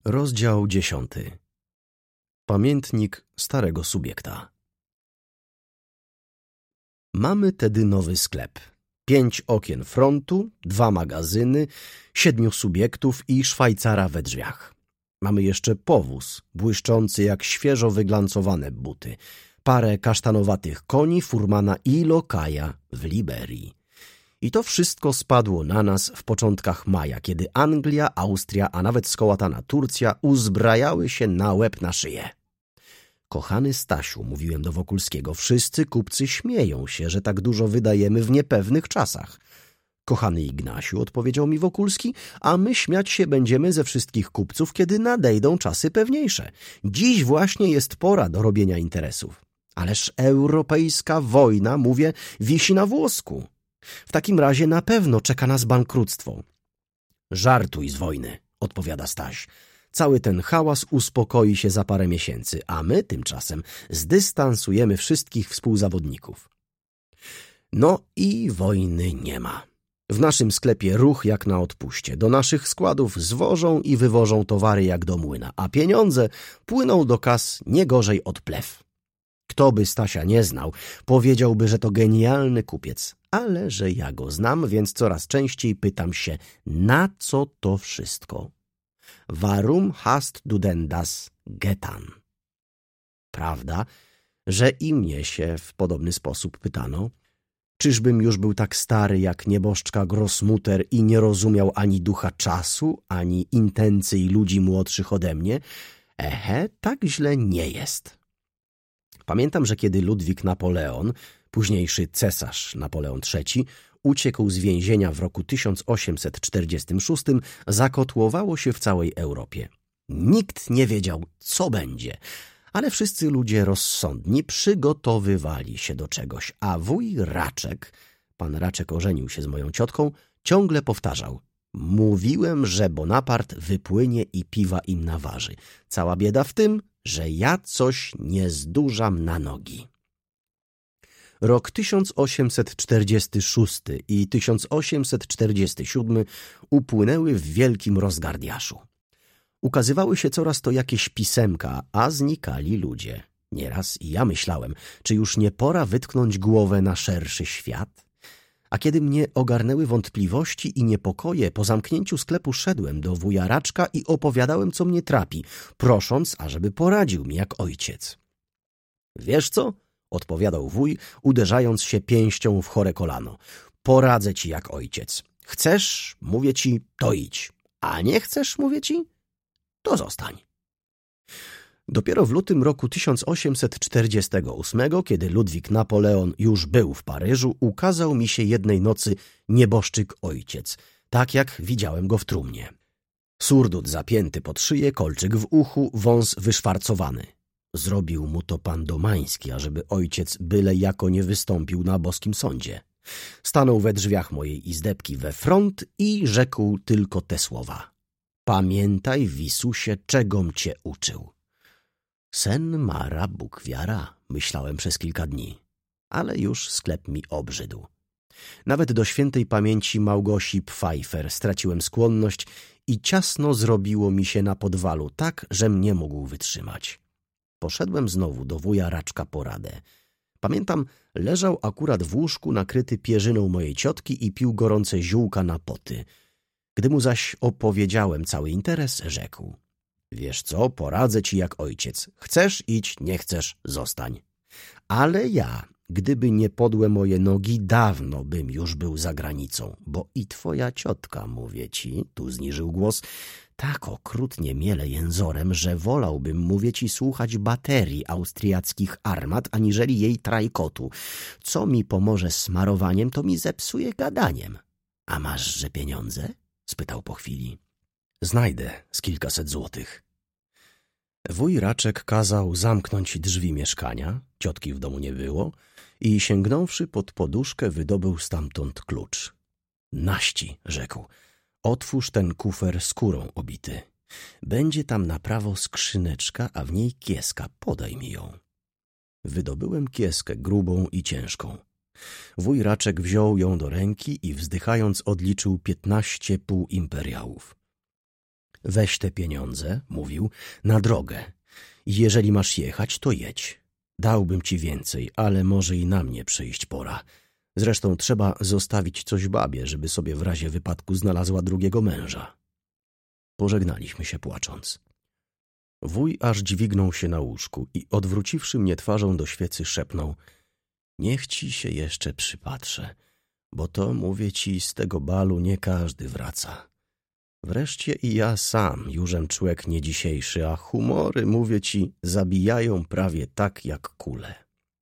Rozdział 10. Pamiętnik starego subiekta. Mamy tedy nowy sklep. 5 okien frontu, 2 magazyny, 7 subiektów i Szwajcara we drzwiach. Mamy jeszcze powóz, błyszczący jak świeżo wyglancowane buty, parę kasztanowatych koni furmana i lokaja w Liberii. I to wszystko spadło na nas w początkach maja, kiedy Anglia, Austria, a nawet skołatana Turcja uzbrajały się na łeb na szyję. Kochany Stasiu, mówiłem do Wokulskiego, wszyscy kupcy śmieją się, że tak dużo wydajemy w niepewnych czasach. Kochany Ignasiu, odpowiedział mi Wokulski, a my śmiać się będziemy ze wszystkich kupców, kiedy nadejdą czasy pewniejsze. Dziś właśnie jest pora do robienia interesów. Ależ europejska wojna, mówię, wisi na włosku. W takim razie na pewno czeka nas bankructwo. Żartuj z wojny, odpowiada Staś. Cały ten hałas uspokoi się za parę miesięcy, a my tymczasem zdystansujemy wszystkich współzawodników. No i wojny nie ma. W naszym sklepie ruch jak na odpuście. Do naszych składów zwożą i wywożą towary jak do młyna, a pieniądze płyną do kas nie gorzej od plew. Kto by Stasia nie znał, powiedziałby, że to genialny kupiec. Ale że ja go znam, więc coraz częściej pytam się, na co to wszystko? Warum hast du denn das getan? Prawda, że i mnie się w podobny sposób pytano. Czyżbym już był tak stary jak nieboszczka Grossmutter i nie rozumiał ani ducha czasu, ani intencji ludzi młodszych ode mnie? Tak źle nie jest. Pamiętam, że kiedy Ludwik Napoleon, późniejszy cesarz Napoleon III, uciekł z więzienia w roku 1846, zakotłowało się w całej Europie. Nikt nie wiedział, co będzie, ale wszyscy ludzie rozsądni przygotowywali się do czegoś, a wuj Raczek, pan Raczek ożenił się z moją ciotką, ciągle powtarzał: mówiłem, że Bonapart wypłynie i piwa im naważy. Cała bieda w tym, że ja coś nie zdużam na nogi. Rok 1846 i 1847 upłynęły w wielkim rozgardiaszu. Ukazywały się coraz to jakieś pisemka, a znikali ludzie. Nieraz i ja myślałem, czy już nie pora wytknąć głowę na szerszy świat? A kiedy mnie ogarnęły wątpliwości i niepokoje, po zamknięciu sklepu szedłem do wuja Raczka i opowiadałem, co mnie trapi, prosząc, ażeby poradził mi jak ojciec. Wiesz co? Odpowiadał wuj, uderzając się pięścią w chore kolano. Poradzę ci jak ojciec. Chcesz, mówię ci, to idź. A nie chcesz, mówię ci, to zostań. Dopiero w lutym roku 1848, kiedy Ludwik Napoleon już był w Paryżu, ukazał mi się jednej nocy nieboszczyk ojciec, tak jak widziałem go w trumnie. Surdut zapięty pod szyję, kolczyk w uchu, wąs wyszwarcowany. Zrobił mu to pan Domański, ażeby ojciec byle jako nie wystąpił na boskim sądzie. Stanął we drzwiach mojej izdebki we front i rzekł tylko te słowa: pamiętaj, Wisusie, czegom cię uczył. Sen mara, Bóg wiara, myślałem przez kilka dni, ale już sklep mi obrzydł. Nawet do świętej pamięci Małgosi Pfeiffer straciłem skłonność i ciasno zrobiło mi się na podwalu, tak, żem nie mógł wytrzymać. Poszedłem znowu do wuja Raczka po radę. Pamiętam, leżał akurat w łóżku nakryty pierzyną mojej ciotki i pił gorące ziółka na poty. Gdy mu zaś opowiedziałem cały interes, rzekł: wiesz co, poradzę ci jak ojciec. Chcesz, idź, nie chcesz, zostań. Ale ja, gdyby nie podłe moje nogi, dawno bym już był za granicą, bo i twoja ciotka, mówię ci, tu zniżył głos, tak okrutnie miele jęzorem, że wolałbym, mówię ci, słuchać baterii austriackich armat, aniżeli jej trajkotu. Co mi pomoże smarowaniem, to mi zepsuje gadaniem. A maszże pieniądze? Spytał po chwili. Znajdę z kilkaset złotych. Wuj Raczek kazał zamknąć drzwi mieszkania, ciotki w domu nie było, i sięgnąwszy pod poduszkę, wydobył stamtąd klucz. Naści, rzekł, otwórz ten kufer skórą obity. Będzie tam na prawo skrzyneczka, a w niej kieska, podaj mi ją. Wydobyłem kieskę grubą i ciężką. Wuj Raczek wziął ją do ręki i wzdychając odliczył 15 półimperiałów. Weź te pieniądze, mówił, na drogę. Jeżeli masz jechać, to jedź. Dałbym ci więcej, ale może i na mnie przyjść pora. Zresztą trzeba zostawić coś babie, żeby sobie w razie wypadku znalazła drugiego męża. Pożegnaliśmy się płacząc. Wuj aż dźwignął się na łóżku i odwróciwszy mnie twarzą do świecy szepnął: niech ci się jeszcze przypatrzę, bo to, mówię ci, z tego balu nie każdy wraca. Wreszcie i ja sam jużem człek nie dzisiejszy, a humory, mówię ci, zabijają prawie tak jak kule.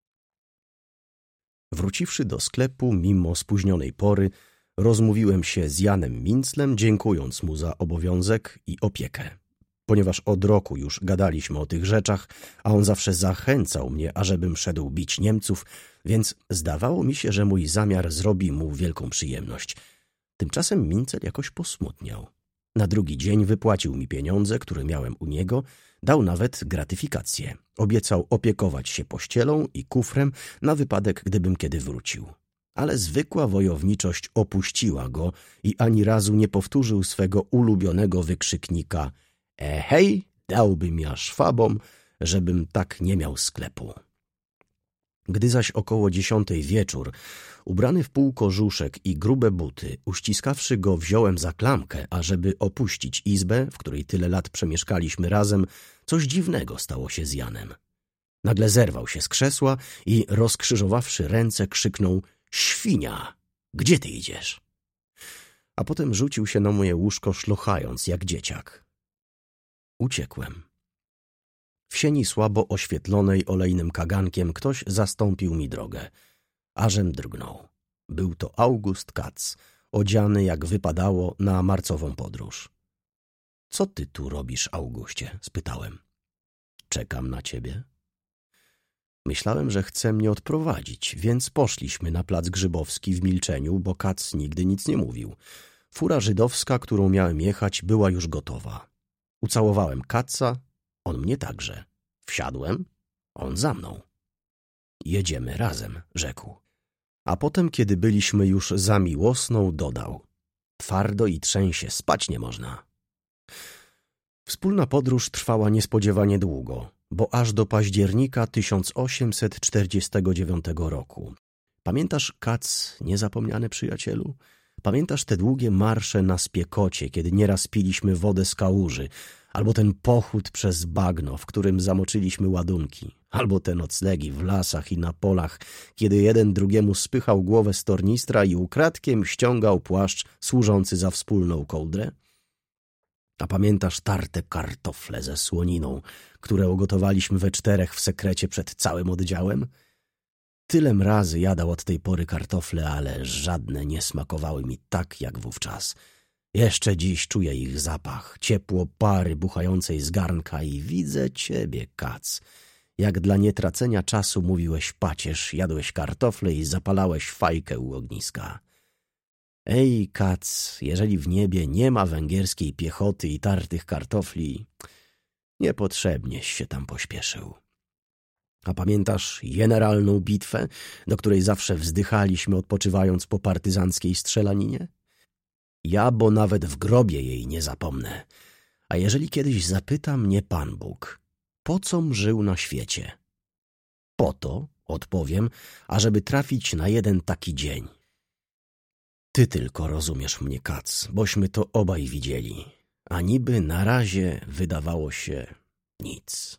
Wróciwszy do sklepu, mimo spóźnionej pory, rozmówiłem się z Janem Minclem, dziękując mu za obowiązek i opiekę. Ponieważ od roku już gadaliśmy o tych rzeczach, a on zawsze zachęcał mnie, ażebym szedł bić Niemców, więc zdawało mi się, że mój zamiar zrobi mu wielką przyjemność. Tymczasem Mincel jakoś posmutniał. Na drugi dzień wypłacił mi pieniądze, które miałem u niego, dał nawet gratyfikację. Obiecał opiekować się pościelą i kufrem na wypadek, gdybym kiedy wrócił. Ale zwykła wojowniczość opuściła go i ani razu nie powtórzył swego ulubionego wykrzyknika: hej, dałbym ja szwabom, żebym tak nie miał sklepu. Gdy zaś około 10 wieczór, ubrany w półkożuszek i grube buty, uściskawszy go, wziąłem za klamkę, ażeby opuścić izbę, w której tyle lat przemieszkaliśmy razem, coś dziwnego stało się z Janem. Nagle zerwał się z krzesła i, rozkrzyżowawszy ręce, krzyknął: świnia, gdzie ty idziesz? A potem rzucił się na moje łóżko, szlochając jak dzieciak. Uciekłem. W sieni słabo oświetlonej olejnym kagankiem ktoś zastąpił mi drogę. Ażem drgnął. Był to August Katz, odziany jak wypadało na marcową podróż. — Co ty tu robisz, Augustie? — spytałem. — Czekam na ciebie. Myślałem, że chce mnie odprowadzić, więc poszliśmy na plac Grzybowski w milczeniu, bo Katz nigdy nic nie mówił. Fura żydowska, którą miałem jechać, była już gotowa. Ucałowałem Katza, on mnie także. Wsiadłem, on za mną. Jedziemy razem, rzekł. A potem, kiedy byliśmy już za Miłosną, dodał: twardo i trzęsie, spać nie można. Wspólna podróż trwała niespodziewanie długo, bo aż do października 1849 roku. Pamiętasz, Katz, niezapomniany przyjacielu? Pamiętasz te długie marsze na Spiekocie, kiedy nieraz piliśmy wodę z kałuży, albo ten pochód przez bagno, w którym zamoczyliśmy ładunki, albo te noclegi w lasach i na polach, kiedy jeden drugiemu spychał głowę z tornistra i ukradkiem ściągał płaszcz służący za wspólną kołdrę? A pamiętasz tarte kartofle ze słoniną, które ugotowaliśmy we czterech w sekrecie przed całym oddziałem? Tylem razy jadał od tej pory kartofle, ale żadne nie smakowały mi tak jak wówczas. Jeszcze dziś czuję ich zapach, ciepło pary buchającej z garnka i widzę ciebie, Katz. Jak dla nietracenia czasu mówiłeś pacierz, jadłeś kartofle i zapalałeś fajkę u ogniska. Ej, Katz, jeżeli w niebie nie ma węgierskiej piechoty i tartych kartofli, niepotrzebnieś się tam pośpieszył. A pamiętasz generalną bitwę, do której zawsze wzdychaliśmy, odpoczywając po partyzanckiej strzelaninie? Ja, bo nawet w grobie jej nie zapomnę. A jeżeli kiedyś zapyta mnie Pan Bóg, po com żył na świecie? Po to, odpowiem, ażeby trafić na jeden taki dzień. Ty tylko rozumiesz mnie, Katz, bośmy to obaj widzieli, a niby na razie wydawało się nic.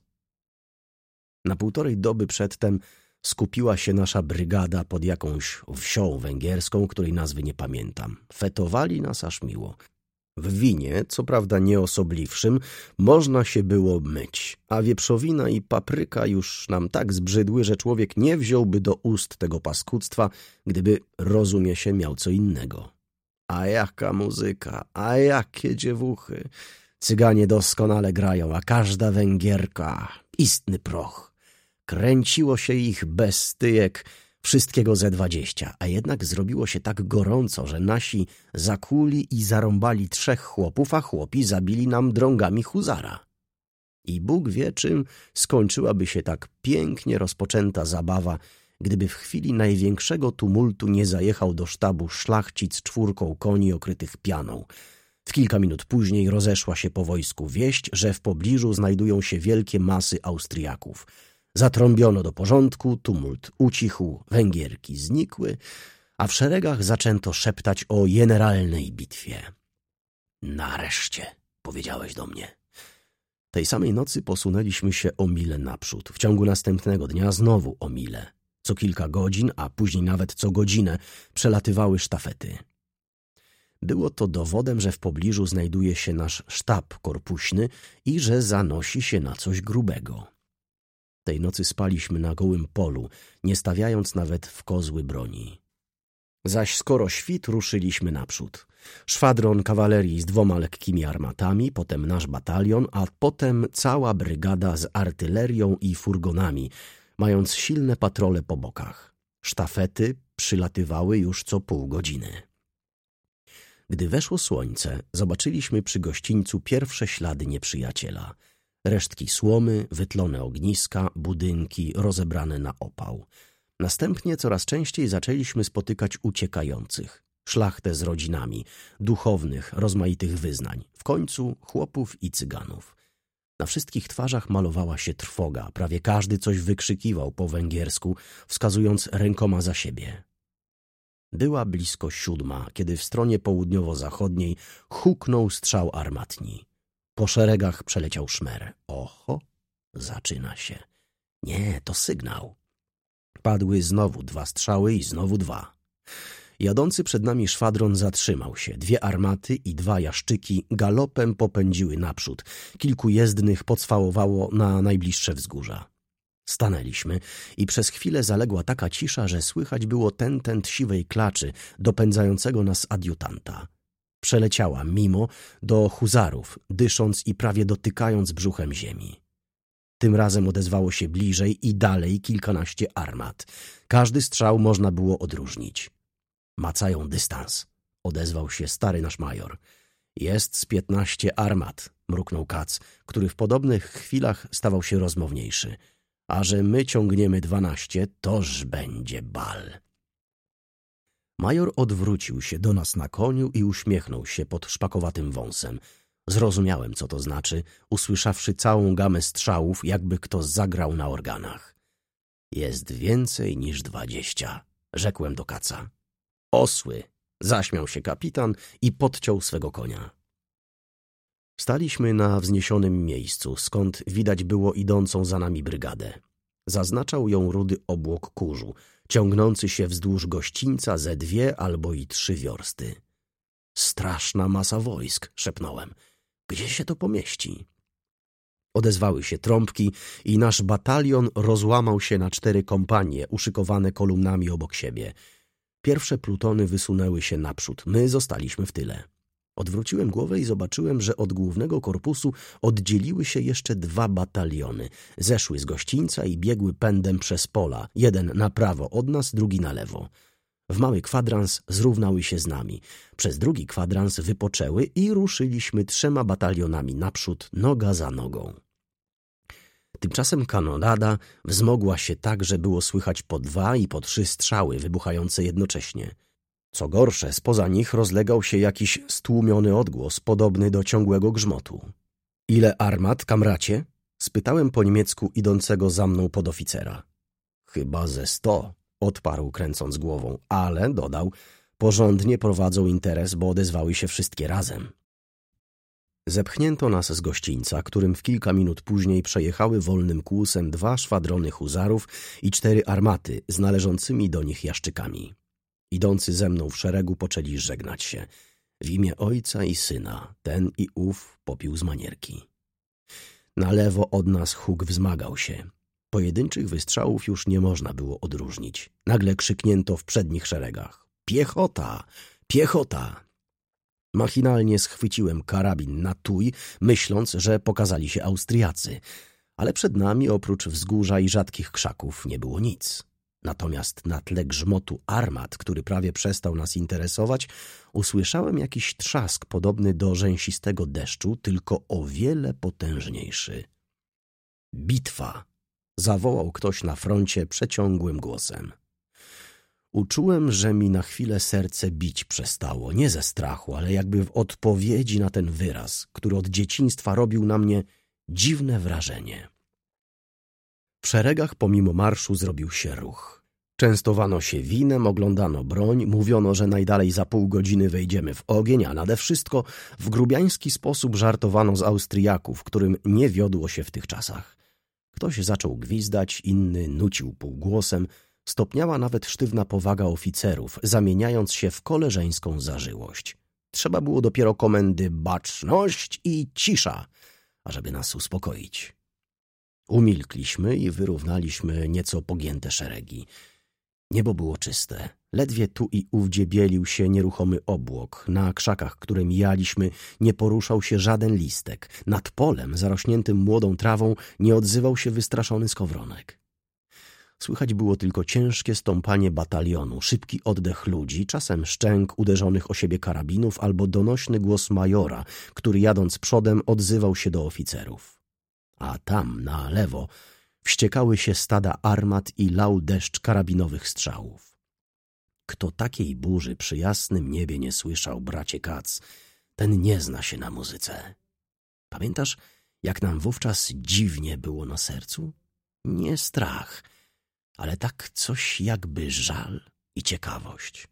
Na 1,5 doby przedtem skupiła się nasza brygada pod jakąś wsią węgierską, której nazwy nie pamiętam. Fetowali nas aż miło. W winie, co prawda nieosobliwszym, można się było myć, a wieprzowina i papryka już nam tak zbrzydły, że człowiek nie wziąłby do ust tego paskudztwa, gdyby, rozumie się, miał co innego. A jaka muzyka, a jakie dziewuchy! Cyganie doskonale grają, a każda Węgierka istny proch. Kręciło się ich bez styjek, wszystkiego ze 20, a jednak zrobiło się tak gorąco, że nasi zakuli i zarąbali 3 chłopów, a chłopi zabili nam drągami huzara. I Bóg wie, czym skończyłaby się tak pięknie rozpoczęta zabawa, gdyby w chwili największego tumultu nie zajechał do sztabu szlachcic 4 koni okrytych pianą. W kilka minut później rozeszła się po wojsku wieść, że w pobliżu znajdują się wielkie masy Austriaków. Zatrąbiono do porządku, tumult ucichł, Węgierki znikły, a w szeregach zaczęto szeptać o generalnej bitwie. Nareszcie, powiedziałeś do mnie. Tej samej nocy posunęliśmy się o milę naprzód. W ciągu następnego dnia znowu o milę. Co kilka godzin, a później nawet co godzinę przelatywały sztafety. Było to dowodem, że w pobliżu znajduje się nasz sztab korpuśny i że zanosi się na coś grubego. Tej nocy spaliśmy na gołym polu, nie stawiając nawet w kozły broni. Zaś skoro świt, ruszyliśmy naprzód. Szwadron kawalerii z 2 lekkimi armatami, potem nasz batalion, a potem cała brygada z artylerią i furgonami, mając silne patrole po bokach. Sztafety przylatywały już co pół godziny. Gdy weszło słońce, zobaczyliśmy przy gościńcu pierwsze ślady nieprzyjaciela. Resztki słomy, wytlone ogniska, budynki rozebrane na opał. Następnie coraz częściej zaczęliśmy spotykać uciekających. Szlachtę z rodzinami, duchownych, rozmaitych wyznań. W końcu chłopów i cyganów. Na wszystkich twarzach malowała się trwoga. Prawie każdy coś wykrzykiwał po węgiersku, wskazując rękoma za siebie. Była blisko 7, kiedy w stronie południowo-zachodniej huknął strzał armatni. Po szeregach przeleciał szmer. Oho, zaczyna się. Nie, to sygnał. Padły znowu 2 strzały i znowu 2. Jadący przed nami szwadron zatrzymał się. 2 armaty i 2 jaszczyki galopem popędziły naprzód. Kilku jezdnych pocwałowało na najbliższe wzgórza. Stanęliśmy i przez chwilę zaległa taka cisza, że słychać było tentent siwej klaczy dopędzającego nas adiutanta. Przeleciała mimo do huzarów, dysząc i prawie dotykając brzuchem ziemi. Tym razem odezwało się bliżej i dalej kilkanaście armat. Każdy strzał można było odróżnić. Macają dystans, odezwał się stary nasz major. Jest z 15 armat, mruknął Kac, który w podobnych chwilach stawał się rozmowniejszy. A że my ciągniemy 12, toż będzie bal. Major odwrócił się do nas na koniu i uśmiechnął się pod szpakowatym wąsem. Zrozumiałem, co to znaczy, usłyszawszy całą gamę strzałów, jakby kto zagrał na organach. Jest więcej niż 20, rzekłem do Kaca. Osły, zaśmiał się kapitan i podciął swego konia. Staliśmy na wzniesionym miejscu, skąd widać było idącą za nami brygadę. Zaznaczał ją rudy obłok kurzu, ciągnący się wzdłuż gościńca ze 2 albo i 3 wiorsty. Straszna masa wojsk, szepnąłem. Gdzie się to pomieści? Odezwały się trąbki i nasz batalion rozłamał się na 4 kompanie, uszykowane kolumnami obok siebie. Pierwsze plutony wysunęły się naprzód, my zostaliśmy w tyle. Odwróciłem głowę i zobaczyłem, że od głównego korpusu oddzieliły się jeszcze 2 bataliony. Zeszły z gościńca i biegły pędem przez pola, jeden na prawo od nas, drugi na lewo. W mały kwadrans zrównały się z nami. Przez drugi kwadrans wypoczęły i ruszyliśmy 3 batalionami naprzód, noga za nogą. Tymczasem kanonada wzmogła się tak, że było słychać po 2 i po 3 strzały wybuchające jednocześnie. Co gorsze, spoza nich rozlegał się jakiś stłumiony odgłos, podobny do ciągłego grzmotu. — Ile armat, kamracie? — spytałem po niemiecku idącego za mną podoficera. — Chyba ze 100 — odparł kręcąc głową, ale, dodał, porządnie prowadzą interes, bo odezwały się wszystkie razem. Zepchnięto nas z gościńca, którym w kilka minut później przejechały wolnym kłusem 2 szwadrony huzarów i 4 armaty z należącymi do nich jaszczykami. Idący ze mną w szeregu poczęli żegnać się. W imię ojca i syna, ten i ów popił z manierki. Na lewo od nas huk wzmagał się. Pojedynczych wystrzałów już nie można było odróżnić. Nagle krzyknięto w przednich szeregach. Piechota! Piechota! Machinalnie schwyciłem karabin na tuj, myśląc, że pokazali się Austriacy. Ale przed nami oprócz wzgórza i rzadkich krzaków nie było nic. Natomiast na tle grzmotu armat, który prawie przestał nas interesować, usłyszałem jakiś trzask podobny do rzęsistego deszczu, tylko o wiele potężniejszy. Bitwa! Zawołał ktoś na froncie przeciągłym głosem. Uczułem, że mi na chwilę serce bić przestało, nie ze strachu, ale jakby w odpowiedzi na ten wyraz, który od dzieciństwa robił na mnie dziwne wrażenie. W szeregach pomimo marszu zrobił się ruch. Częstowano się winem, oglądano broń, mówiono, że najdalej za pół godziny wejdziemy w ogień, a nade wszystko w grubiański sposób żartowano z Austriaków, którym nie wiodło się w tych czasach. Ktoś zaczął gwizdać, inny nucił półgłosem, stopniała nawet sztywna powaga oficerów, zamieniając się w koleżeńską zażyłość. Trzeba było dopiero komendy baczność i cisza, ażeby nas uspokoić. Umilkliśmy i wyrównaliśmy nieco pogięte szeregi. Niebo było czyste. Ledwie tu i ówdzie bielił się nieruchomy obłok. Na krzakach, które mijaliśmy, nie poruszał się żaden listek. Nad polem, zarośniętym młodą trawą, nie odzywał się wystraszony skowronek. Słychać było tylko ciężkie stąpanie batalionu, szybki oddech ludzi, czasem szczęk uderzonych o siebie karabinów albo donośny głos majora, który jadąc przodem odzywał się do oficerów. A tam, na lewo, wściekały się stada armat i lał deszcz karabinowych strzałów. Kto takiej burzy przy jasnym niebie nie słyszał, bracie Katz, ten nie zna się na muzyce. Pamiętasz, jak nam wówczas dziwnie było na sercu? Nie strach, ale tak coś jakby żal i ciekawość.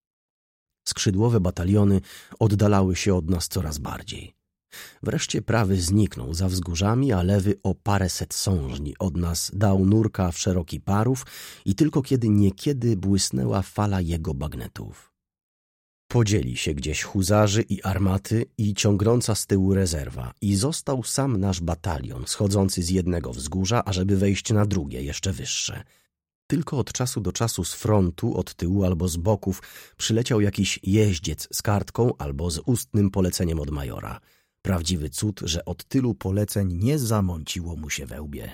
Skrzydłowe bataliony oddalały się od nas coraz bardziej. Wreszcie prawy zniknął za wzgórzami, a lewy o paręset sążni od nas dał nurka w szeroki parów i tylko kiedy niekiedy błysnęła fala jego bagnetów. Podzieli się gdzieś huzarzy i armaty i ciągnąca z tyłu rezerwa i został sam nasz batalion schodzący z jednego wzgórza, ażeby wejść na drugie, jeszcze wyższe. Tylko od czasu do czasu z frontu, od tyłu albo z boków przyleciał jakiś jeździec z kartką albo z ustnym poleceniem od majora. Prawdziwy cud, że od tylu poleceń nie zamąciło mu się we łbie.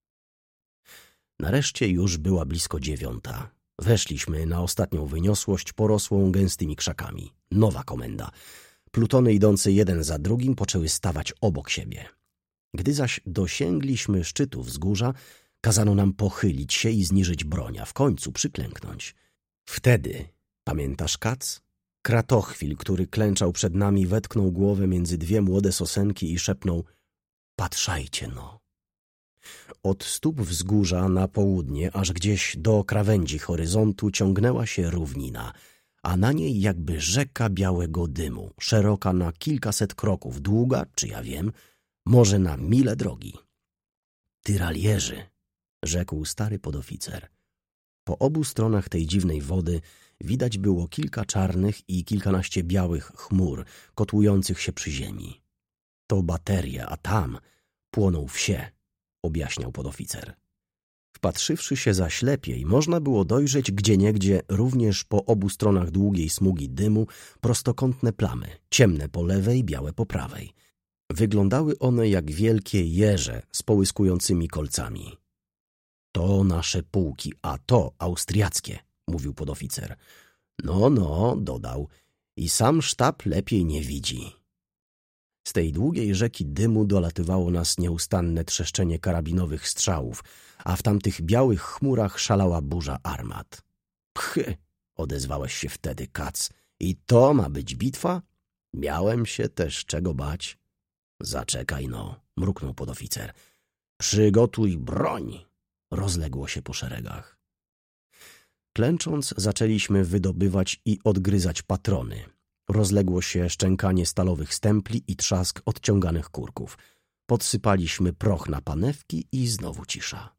Nareszcie już była blisko 9. Weszliśmy na ostatnią wyniosłość porosłą gęstymi krzakami. Nowa komenda. Plutony idące jeden za drugim poczęły stawać obok siebie. Gdy zaś dosięgliśmy szczytu wzgórza, kazano nam pochylić się i zniżyć broń, a w końcu przyklęknąć. Wtedy, pamiętasz, Katz? Kratochwil, który klęczał przed nami, wetknął głowę między dwie młode sosenki i szepnął: patrzajcie no. Od stóp wzgórza na południe, aż gdzieś do krawędzi horyzontu ciągnęła się równina, a na niej jakby rzeka białego dymu, szeroka na kilkaset kroków, długa, czy ja wiem, może na mile drogi. Tyralierzy, rzekł stary podoficer. Po obu stronach tej dziwnej wody widać było kilka czarnych i kilkanaście białych chmur kotłujących się przy ziemi. To baterie, a tam płoną wsie, objaśniał podoficer. Wpatrzywszy się zaś lepiej, można było dojrzeć gdzieniegdzie również po obu stronach długiej smugi dymu prostokątne plamy, ciemne po lewej, białe po prawej. Wyglądały one jak wielkie jeże z połyskującymi kolcami. To nasze pułki, a to austriackie, mówił podoficer. No, dodał, i sam sztab lepiej nie widzi. Z tej długiej rzeki dymu dolatywało nas nieustanne trzeszczenie karabinowych strzałów, a w tamtych białych chmurach szalała burza armat. Pchy, odezwałeś się wtedy, Katz. I to ma być bitwa? Miałem się też czego bać. Zaczekaj no, mruknął podoficer. Przygotuj broń, rozległo się po szeregach. Klęcząc, zaczęliśmy wydobywać i odgryzać patrony. Rozległo się szczękanie stalowych stempli i trzask odciąganych kurków. Podsypaliśmy proch na panewki i znowu cisza.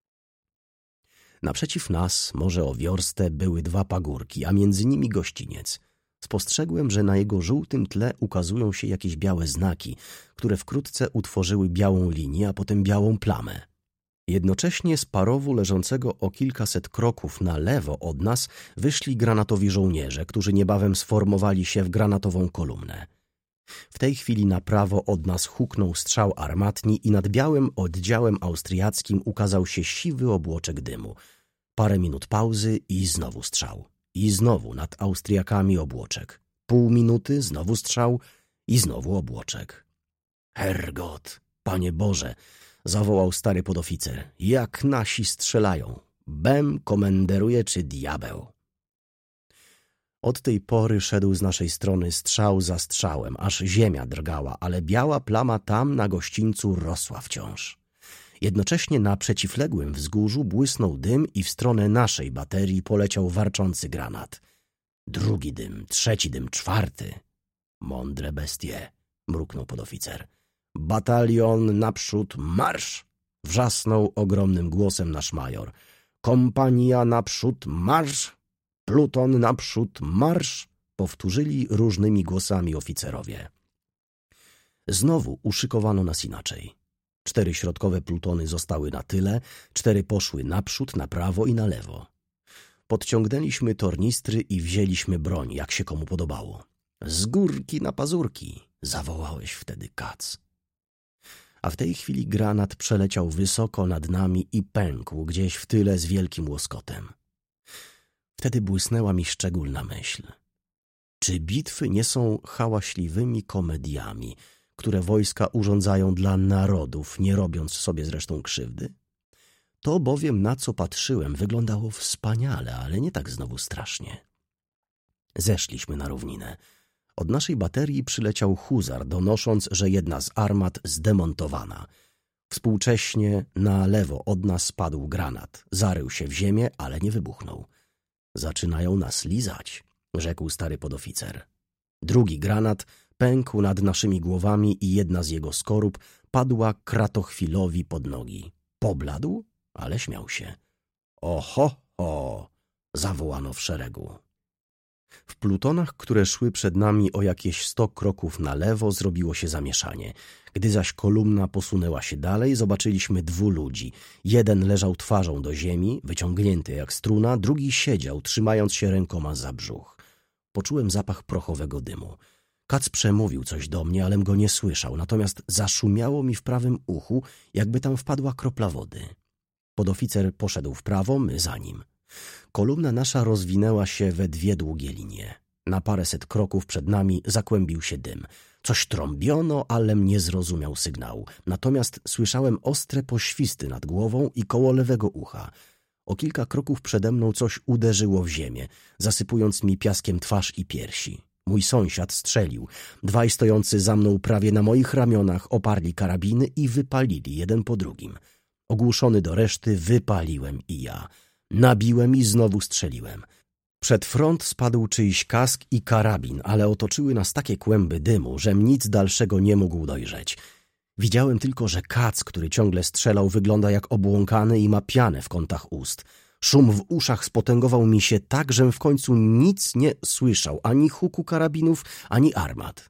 Naprzeciw nas, może o wiorstę, były dwa pagórki, a między nimi gościniec. Spostrzegłem, że na jego żółtym tle ukazują się jakieś białe znaki, które wkrótce utworzyły białą linię, a potem białą plamę. Jednocześnie z parowu leżącego o kilkaset kroków na lewo od nas wyszli granatowi żołnierze, którzy niebawem sformowali się w granatową kolumnę. W tej chwili na prawo od nas huknął strzał armatni i nad białym oddziałem austriackim ukazał się siwy obłoczek dymu. Parę minut pauzy i znowu strzał. I znowu nad Austriakami obłoczek. Pół minuty, znowu strzał i znowu obłoczek. Herrgott, Panie Boże, zawołał stary podoficer. Jak nasi strzelają. Bem komenderuje czy diabeł. Od tej pory szedł z naszej strony strzał za strzałem, aż ziemia drgała, ale biała plama tam na gościńcu rosła wciąż. Jednocześnie na przeciwległym wzgórzu błysnął dym i w stronę naszej baterii poleciał warczący granat. Drugi dym, trzeci dym, czwarty. Mądre bestie, mruknął podoficer. Batalion naprzód, marsz! Wrzasnął ogromnym głosem nasz major. Kompania naprzód, marsz! Pluton naprzód, marsz! Powtórzyli różnymi głosami oficerowie. Znowu uszykowano nas inaczej. 4 środkowe plutony zostały na tyle, 4 poszły naprzód, na prawo i na lewo. Podciągnęliśmy tornistry i wzięliśmy broń, jak się komu podobało. Z górki na pazurki, zawołałeś wtedy, Katz. A w tej chwili granat przeleciał wysoko nad nami i pękł gdzieś w tyle z wielkim łoskotem. Wtedy błysnęła mi szczególna myśl. Czy bitwy nie są hałaśliwymi komediami, które wojska urządzają dla narodów, nie robiąc sobie zresztą krzywdy? To bowiem, na co patrzyłem, wyglądało wspaniale, ale nie tak znowu strasznie. Zeszliśmy na równinę. Od naszej baterii przyleciał huzar, donosząc, że jedna z armat zdemontowana. Współcześnie na lewo od nas spadł granat. Zarył się w ziemię, ale nie wybuchnął. Zaczynają nas lizać, rzekł stary podoficer. Drugi granat pękł nad naszymi głowami i jedna z jego skorup padła Kratochwilowi pod nogi. Pobladł, ale śmiał się. Oho, ho! Zawołano w szeregu. W plutonach, które szły przed nami o jakieś 100 kroków na lewo, zrobiło się zamieszanie. Gdy zaś kolumna posunęła się dalej, zobaczyliśmy 2 ludzi. Jeden leżał twarzą do ziemi, wyciągnięty jak struna, drugi siedział, trzymając się rękoma za brzuch. Poczułem zapach prochowego dymu. Katz przemówił coś do mnie, alem go nie słyszał, natomiast zaszumiało mi w prawym uchu, jakby tam wpadła kropla wody. Podoficer poszedł w prawo, my za nim. Kolumna nasza rozwinęła się we 2 długie linie. Na paręset kroków przed nami zakłębił się dym. Coś trąbiono, alem nie zrozumiał sygnału. Natomiast słyszałem ostre poświsty nad głową i koło lewego ucha. O kilka kroków przede mną coś uderzyło w ziemię, zasypując mi piaskiem twarz i piersi. Mój sąsiad strzelił. 2 stojący za mną prawie na moich ramionach oparli karabiny i wypalili jeden po drugim. Ogłuszony do reszty wypaliłem i ja. Nabiłem i znowu strzeliłem. Przed front spadł czyjś kask i karabin, ale otoczyły nas takie kłęby dymu, żem nic dalszego nie mógł dojrzeć. Widziałem tylko, że Katz, który ciągle strzelał, wygląda jak obłąkany i ma pianę w kątach ust. Szum w uszach spotęgował mi się tak, żem w końcu nic nie słyszał, ani huku karabinów, ani armat.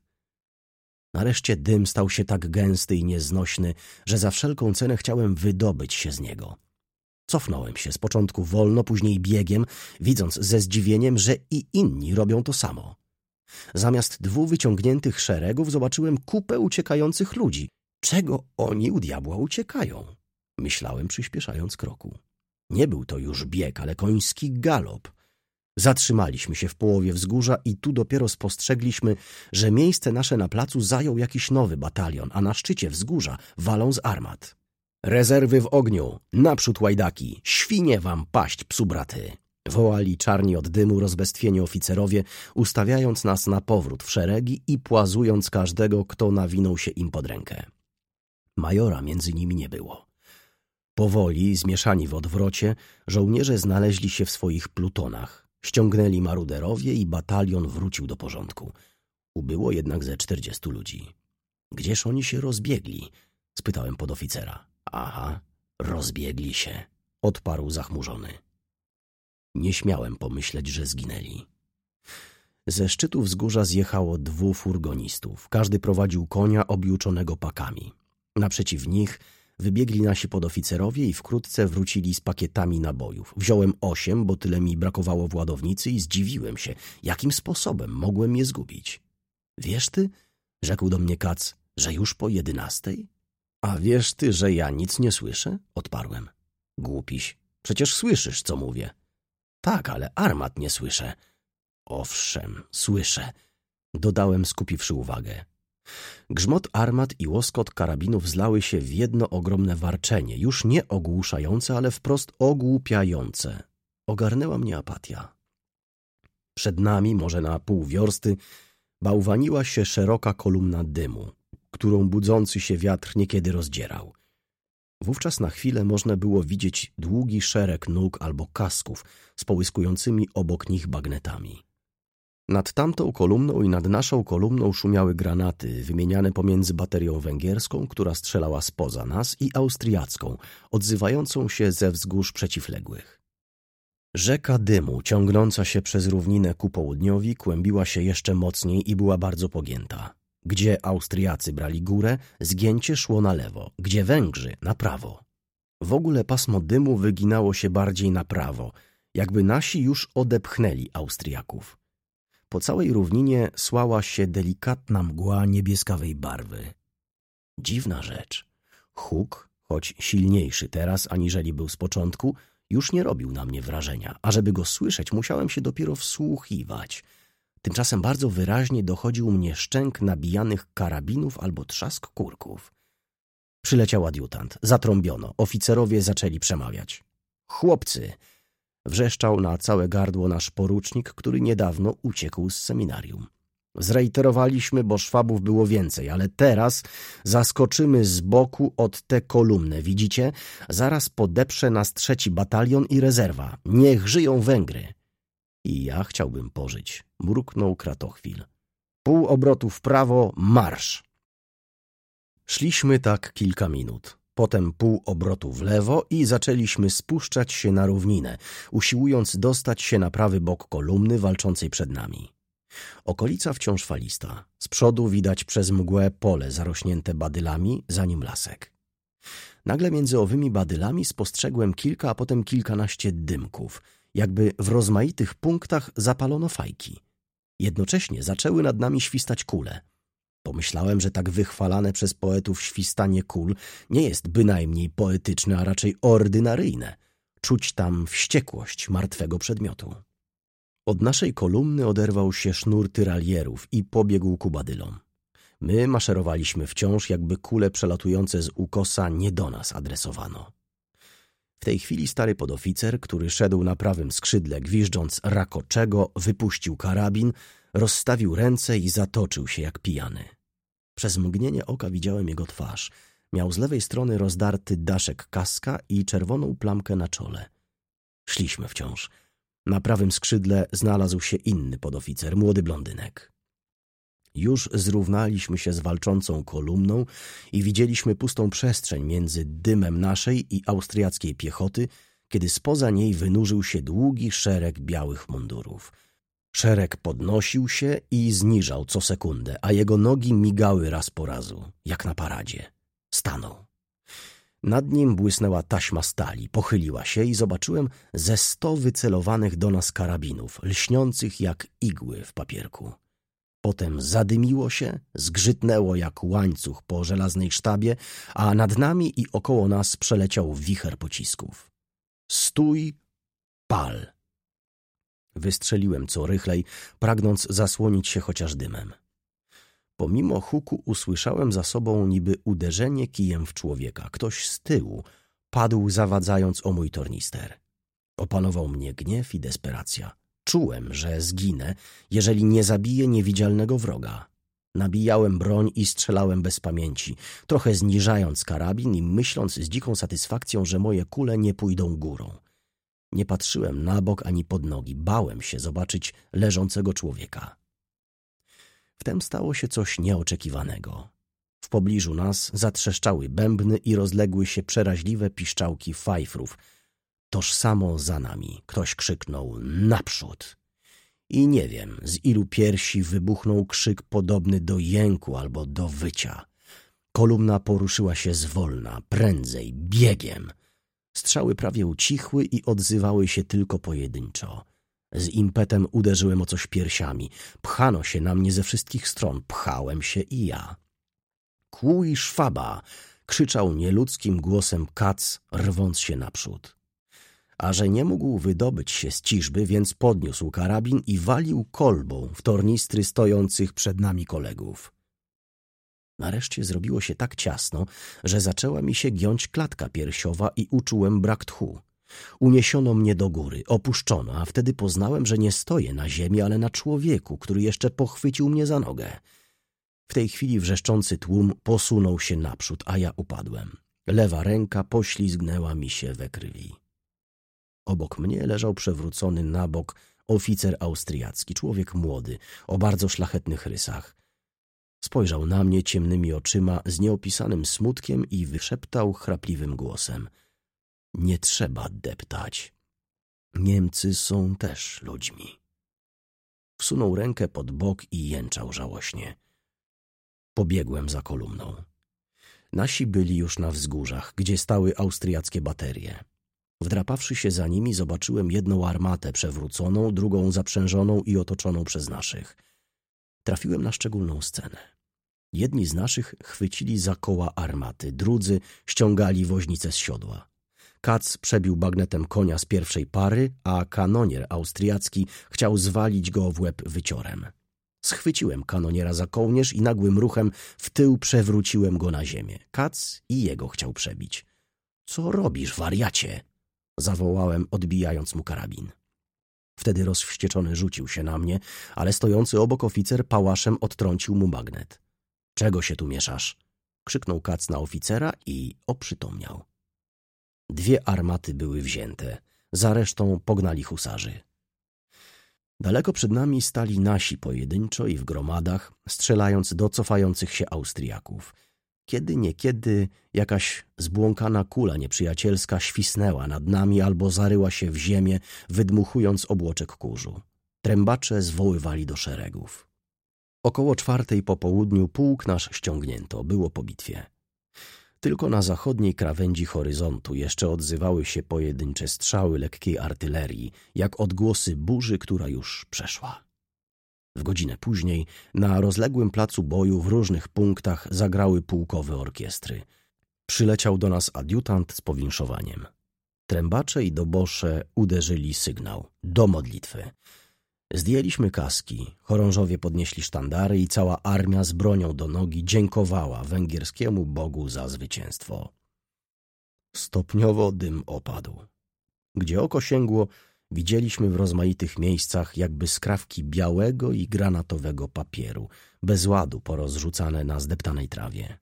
Nareszcie dym stał się tak gęsty i nieznośny, że za wszelką cenę chciałem wydobyć się z niego. Cofnąłem się, z początku wolno, później biegiem, widząc ze zdziwieniem, że i inni robią to samo. Zamiast 2 wyciągniętych szeregów zobaczyłem kupę uciekających ludzi. Czego oni u diabła uciekają? Myślałem, przyspieszając kroku. Nie był to już bieg, ale koński galop. Zatrzymaliśmy się w połowie wzgórza i tu dopiero spostrzegliśmy, że miejsce nasze na placu zajął jakiś nowy batalion, a na szczycie wzgórza walą z armat. Rezerwy w ogniu, naprzód łajdaki, świnie wam paść, psubraty! Wołali czarni od dymu rozbestwieni oficerowie, ustawiając nas na powrót w szeregi i płazując każdego, kto nawinął się im pod rękę. Majora między nimi nie było. Powoli, zmieszani w odwrocie, żołnierze znaleźli się w swoich plutonach. Ściągnęli maruderowie i batalion wrócił do porządku. Ubyło jednak ze 40 ludzi. Gdzież oni się rozbiegli? Spytałem podoficera. Aha, rozbiegli się, odparł zachmurzony. Nie śmiałem pomyśleć, że zginęli. Ze szczytu wzgórza zjechało 2 furgonistów. Każdy prowadził konia objuczonego pakami. Naprzeciw nich wybiegli nasi podoficerowie i wkrótce wrócili z pakietami nabojów. Wziąłem 8, bo tyle mi brakowało w ładownicy i zdziwiłem się, jakim sposobem mogłem je zgubić. Wiesz ty, rzekł do mnie Katz, że już po 11? A wiesz ty, że ja nic nie słyszę? Odparłem. Głupiś, przecież słyszysz, co mówię. Tak, ale armat nie słyszę. Owszem, słyszę, dodałem, skupiwszy uwagę. Grzmot armat i łoskot karabinów zlały się w jedno ogromne warczenie, już nie ogłuszające, ale wprost ogłupiające. Ogarnęła mnie apatia. Przed nami, może na pół wiorsty, bałwaniła się szeroka kolumna dymu, którą budzący się wiatr niekiedy rozdzierał. Wówczas na chwilę można było widzieć długi szereg nóg albo kasków z połyskującymi obok nich bagnetami. Nad tamtą kolumną i nad naszą kolumną szumiały granaty wymieniane pomiędzy baterią węgierską, która strzelała spoza nas, i austriacką, odzywającą się ze wzgórz przeciwległych. Rzeka dymu, ciągnąca się przez równinę ku południowi, kłębiła się jeszcze mocniej i była bardzo pogięta. Gdzie Austriacy brali górę, zgięcie szło na lewo, gdzie Węgrzy na prawo. W ogóle pasmo dymu wyginało się bardziej na prawo, jakby nasi już odepchnęli Austriaków. Po całej równinie słała się delikatna mgła niebieskawej barwy. Dziwna rzecz. Huk, choć silniejszy teraz aniżeli był z początku, już nie robił na mnie wrażenia, a żeby go słyszeć, musiałem się dopiero wsłuchiwać. Tymczasem bardzo wyraźnie dochodził mnie szczęk nabijanych karabinów albo trzask kurków. Przyleciał adiutant, zatrąbiono, oficerowie zaczęli przemawiać. Chłopcy! Wrzeszczał na całe gardło nasz porucznik, który niedawno uciekł z seminarium. Zrejterowaliśmy, bo Szwabów było więcej, ale teraz zaskoczymy z boku od tę kolumnę, widzicie? Zaraz podeprze nas 3. batalion i rezerwa. Niech żyją Węgry! I ja chciałbym pożyć, mruknął Kratochwil. Pół obrotu w prawo, marsz! Szliśmy tak kilka minut. Potem pół obrotu w lewo i zaczęliśmy spuszczać się na równinę, usiłując dostać się na prawy bok kolumny walczącej przed nami. Okolica wciąż falista. Z przodu widać przez mgłę pole zarośnięte badylami, za nim lasek. Nagle między owymi badylami spostrzegłem kilka, a potem kilkanaście dymków, jakby w rozmaitych punktach zapalono fajki. Jednocześnie zaczęły nad nami świstać kule. Pomyślałem, że tak wychwalane przez poetów świstanie kul nie jest bynajmniej poetyczne, a raczej ordynaryjne. Czuć tam wściekłość martwego przedmiotu. Od naszej kolumny oderwał się sznur tyralierów i pobiegł ku badylom. My maszerowaliśmy wciąż, jakby kule przelatujące z ukosa nie do nas adresowano. W tej chwili stary podoficer, który szedł na prawym skrzydle, gwiżdżąc rakoczego, wypuścił karabin, rozstawił ręce i zatoczył się jak pijany. Przez mgnienie oka widziałem jego twarz. Miał z lewej strony rozdarty daszek kaska i czerwoną plamkę na czole. Szliśmy wciąż. Na prawym skrzydle znalazł się inny podoficer, młody blondynek. Już zrównaliśmy się z walczącą kolumną i widzieliśmy pustą przestrzeń między dymem naszej i austriackiej piechoty, kiedy spoza niej wynurzył się długi szereg białych mundurów. Szereg podnosił się i zniżał co sekundę, a jego nogi migały raz po razu, jak na paradzie. Stanął. Nad nim błysnęła taśma stali, pochyliła się i zobaczyłem ze 100 wycelowanych do nas karabinów, lśniących jak igły w papierku. Potem zadymiło się, zgrzytnęło jak łańcuch po żelaznej sztabie, a nad nami i około nas przeleciał wicher pocisków. Stój, pal! Wystrzeliłem co rychlej, pragnąc zasłonić się chociaż dymem. Pomimo huku usłyszałem za sobą niby uderzenie kijem w człowieka. Ktoś z tyłu padł, zawadzając o mój tornister. Opanował mnie gniew i desperacja. Czułem, że zginę, jeżeli nie zabiję niewidzialnego wroga. Nabijałem broń i strzelałem bez pamięci, trochę zniżając karabin i myśląc z dziką satysfakcją, że moje kule nie pójdą górą. Nie patrzyłem na bok ani pod nogi, bałem się zobaczyć leżącego człowieka. Wtem stało się coś nieoczekiwanego. W pobliżu nas zatrzeszczały bębny i rozległy się przeraźliwe piszczałki fajfrów. Tożsamo za nami ktoś krzyknął naprzód. I nie wiem, z ilu piersi wybuchnął krzyk podobny do jęku albo do wycia. Kolumna poruszyła się zwolna, prędzej, biegiem. Strzały prawie ucichły i odzywały się tylko pojedynczo. Z impetem uderzyłem o coś piersiami. Pchano się na mnie ze wszystkich stron. Pchałem się i ja. Kłuj Szwaba! Krzyczał nieludzkim głosem Kac, rwąc się naprzód. A że nie mógł wydobyć się z ciżby, więc podniósł karabin i walił kolbą w tornistry stojących przed nami kolegów. Nareszcie zrobiło się tak ciasno, że zaczęła mi się giąć klatka piersiowa i uczułem brak tchu. Uniesiono mnie do góry, opuszczono, a wtedy poznałem, że nie stoję na ziemi, ale na człowieku, który jeszcze pochwycił mnie za nogę. W tej chwili wrzeszczący tłum posunął się naprzód, a ja upadłem. Lewa ręka poślizgnęła mi się we krwi. Obok mnie leżał przewrócony na bok oficer austriacki, człowiek młody, o bardzo szlachetnych rysach. Spojrzał na mnie ciemnymi oczyma z nieopisanym smutkiem i wyszeptał chrapliwym głosem: nie trzeba deptać. Niemcy są też ludźmi. Wsunął rękę pod bok i jęczał żałośnie. Pobiegłem za kolumną. Nasi byli już na wzgórzach, gdzie stały austriackie baterie. Wdrapawszy się za nimi, zobaczyłem jedną armatę przewróconą, drugą zaprzężoną i otoczoną przez naszych. Trafiłem na szczególną scenę. Jedni z naszych chwycili za koła armaty, drudzy ściągali woźnicę z siodła. Katz przebił bagnetem konia z pierwszej pary, a kanonier austriacki chciał zwalić go w łeb wyciorem. Schwyciłem kanoniera za kołnierz i nagłym ruchem w tył przewróciłem go na ziemię. Katz i jego chciał przebić. — Co robisz, wariacie? — zawołałem, odbijając mu karabin. Wtedy rozwścieczony rzucił się na mnie, ale stojący obok oficer pałaszem odtrącił mu bagnet. — Czego się tu mieszasz? — krzyknął Katz na oficera i oprzytomniał. 2 armaty były wzięte, za resztą pognali husarzy. Daleko przed nami stali nasi pojedynczo i w gromadach, strzelając do cofających się Austriaków. Kiedy niekiedy jakaś zbłąkana kula nieprzyjacielska świsnęła nad nami albo zaryła się w ziemię, wydmuchując obłoczek kurzu. Trębacze zwoływali do szeregów. Około 4 po południu pułk nasz ściągnięto, było po bitwie. Tylko na zachodniej krawędzi horyzontu jeszcze odzywały się pojedyncze strzały lekkiej artylerii, jak odgłosy burzy, która już przeszła. W godzinę później na rozległym placu boju w różnych punktach zagrały pułkowe orkiestry. Przyleciał do nas adiutant z powinszowaniem. Trębacze i dobosze uderzyli sygnał do modlitwy. Zdjęliśmy kaski, chorążowie podnieśli sztandary i cała armia z bronią do nogi dziękowała węgierskiemu Bogu za zwycięstwo. Stopniowo dym opadł. Gdzie oko sięgło, widzieliśmy w rozmaitych miejscach jakby skrawki białego i granatowego papieru, bez ładu porozrzucane na zdeptanej trawie.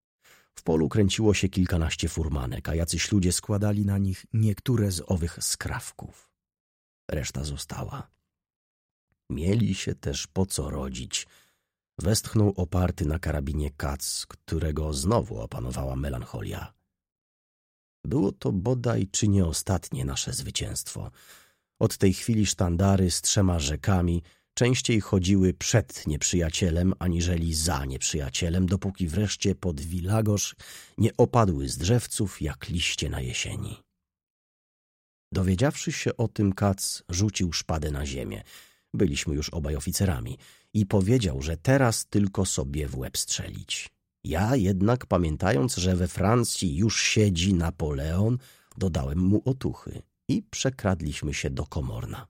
W polu kręciło się kilkanaście furmanek, a jacyś ludzie składali na nich niektóre z owych skrawków. Reszta została. Mieli się też po co rodzić. Westchnął oparty na karabinie Katz, którego znowu opanowała melancholia. Było to bodaj czy nie ostatnie nasze zwycięstwo. Od tej chwili sztandary z 3 rzekami częściej chodziły przed nieprzyjacielem, aniżeli za nieprzyjacielem, dopóki wreszcie pod Wilagosz nie opadły z drzewców jak liście na jesieni. Dowiedziawszy się o tym, Katz rzucił szpadę na ziemię. Byliśmy już obaj oficerami i powiedział, że teraz tylko sobie w łeb strzelić. Ja jednak, pamiętając, że we Francji już siedzi Napoleon, dodałem mu otuchy i przekradliśmy się do Komorna.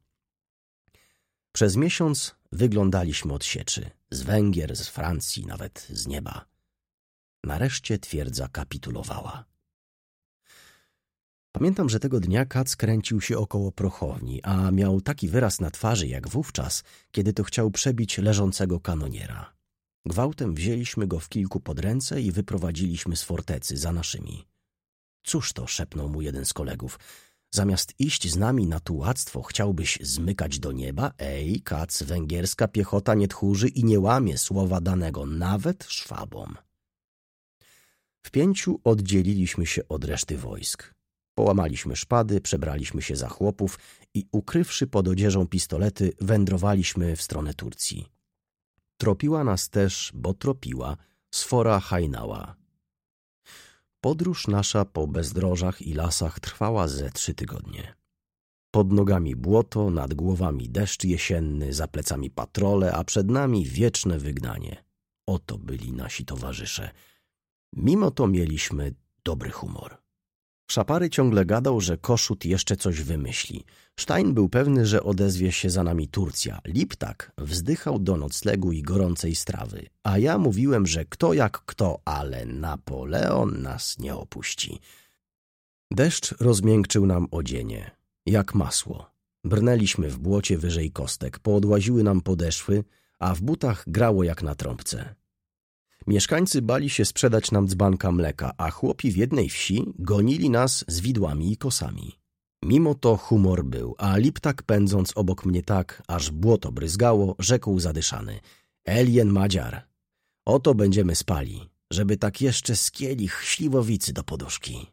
Przez miesiąc wyglądaliśmy od sieczy, z Węgier, z Francji, nawet z nieba. Nareszcie twierdza kapitulowała. Pamiętam, że tego dnia Katz kręcił się około prochowni, a miał taki wyraz na twarzy jak wówczas, kiedy to chciał przebić leżącego kanoniera. Gwałtem wzięliśmy go w kilku pod ręce i wyprowadziliśmy z fortecy za naszymi. — Cóż to? — szepnął mu jeden z kolegów. — Zamiast iść z nami na tułactwo, chciałbyś zmykać do nieba? Ej, Katz, węgierska piechota nie tchórzy i nie łamie słowa danego, nawet Szwabom. W 5 oddzieliliśmy się od reszty wojsk. Połamaliśmy szpady, przebraliśmy się za chłopów i ukrywszy pod odzieżą pistolety, wędrowaliśmy w stronę Turcji. Tropiła nas też, bo tropiła, sfora Hajnała. Podróż nasza po bezdrożach i lasach trwała ze 3 tygodnie. Pod nogami błoto, nad głowami deszcz jesienny, za plecami patrole, a przed nami wieczne wygnanie. Oto byli nasi towarzysze. Mimo to mieliśmy dobry humor. Szapary ciągle gadał, że Koszut jeszcze coś wymyśli. Stein był pewny, że odezwie się za nami Turcja. Liptak wzdychał do noclegu i gorącej strawy. A ja mówiłem, że kto jak kto, ale Napoleon nas nie opuści. Deszcz rozmiękczył nam odzienie, jak masło. Brnęliśmy w błocie wyżej kostek, poodłaziły nam podeszwy, a w butach grało jak na trąbce. Mieszkańcy bali się sprzedać nam dzbanka mleka, a chłopi w jednej wsi gonili nas z widłami i kosami. Mimo to humor był, a Liptak, pędząc obok mnie tak, aż błoto bryzgało, rzekł zadyszany: Eljen Madziar, oto będziemy spali, żeby tak jeszcze z kielich śliwowicy do poduszki.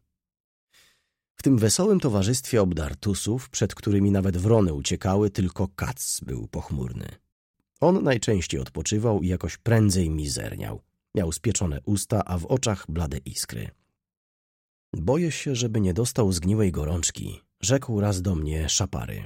W tym wesołym towarzystwie obdartusów, przed którymi nawet wrony uciekały, tylko Kac był pochmurny. On najczęściej odpoczywał i jakoś prędzej mizerniał. Miał spieczone usta, a w oczach blade iskry. Boję się, żeby nie dostał zgniłej gorączki, rzekł raz do mnie Szapary.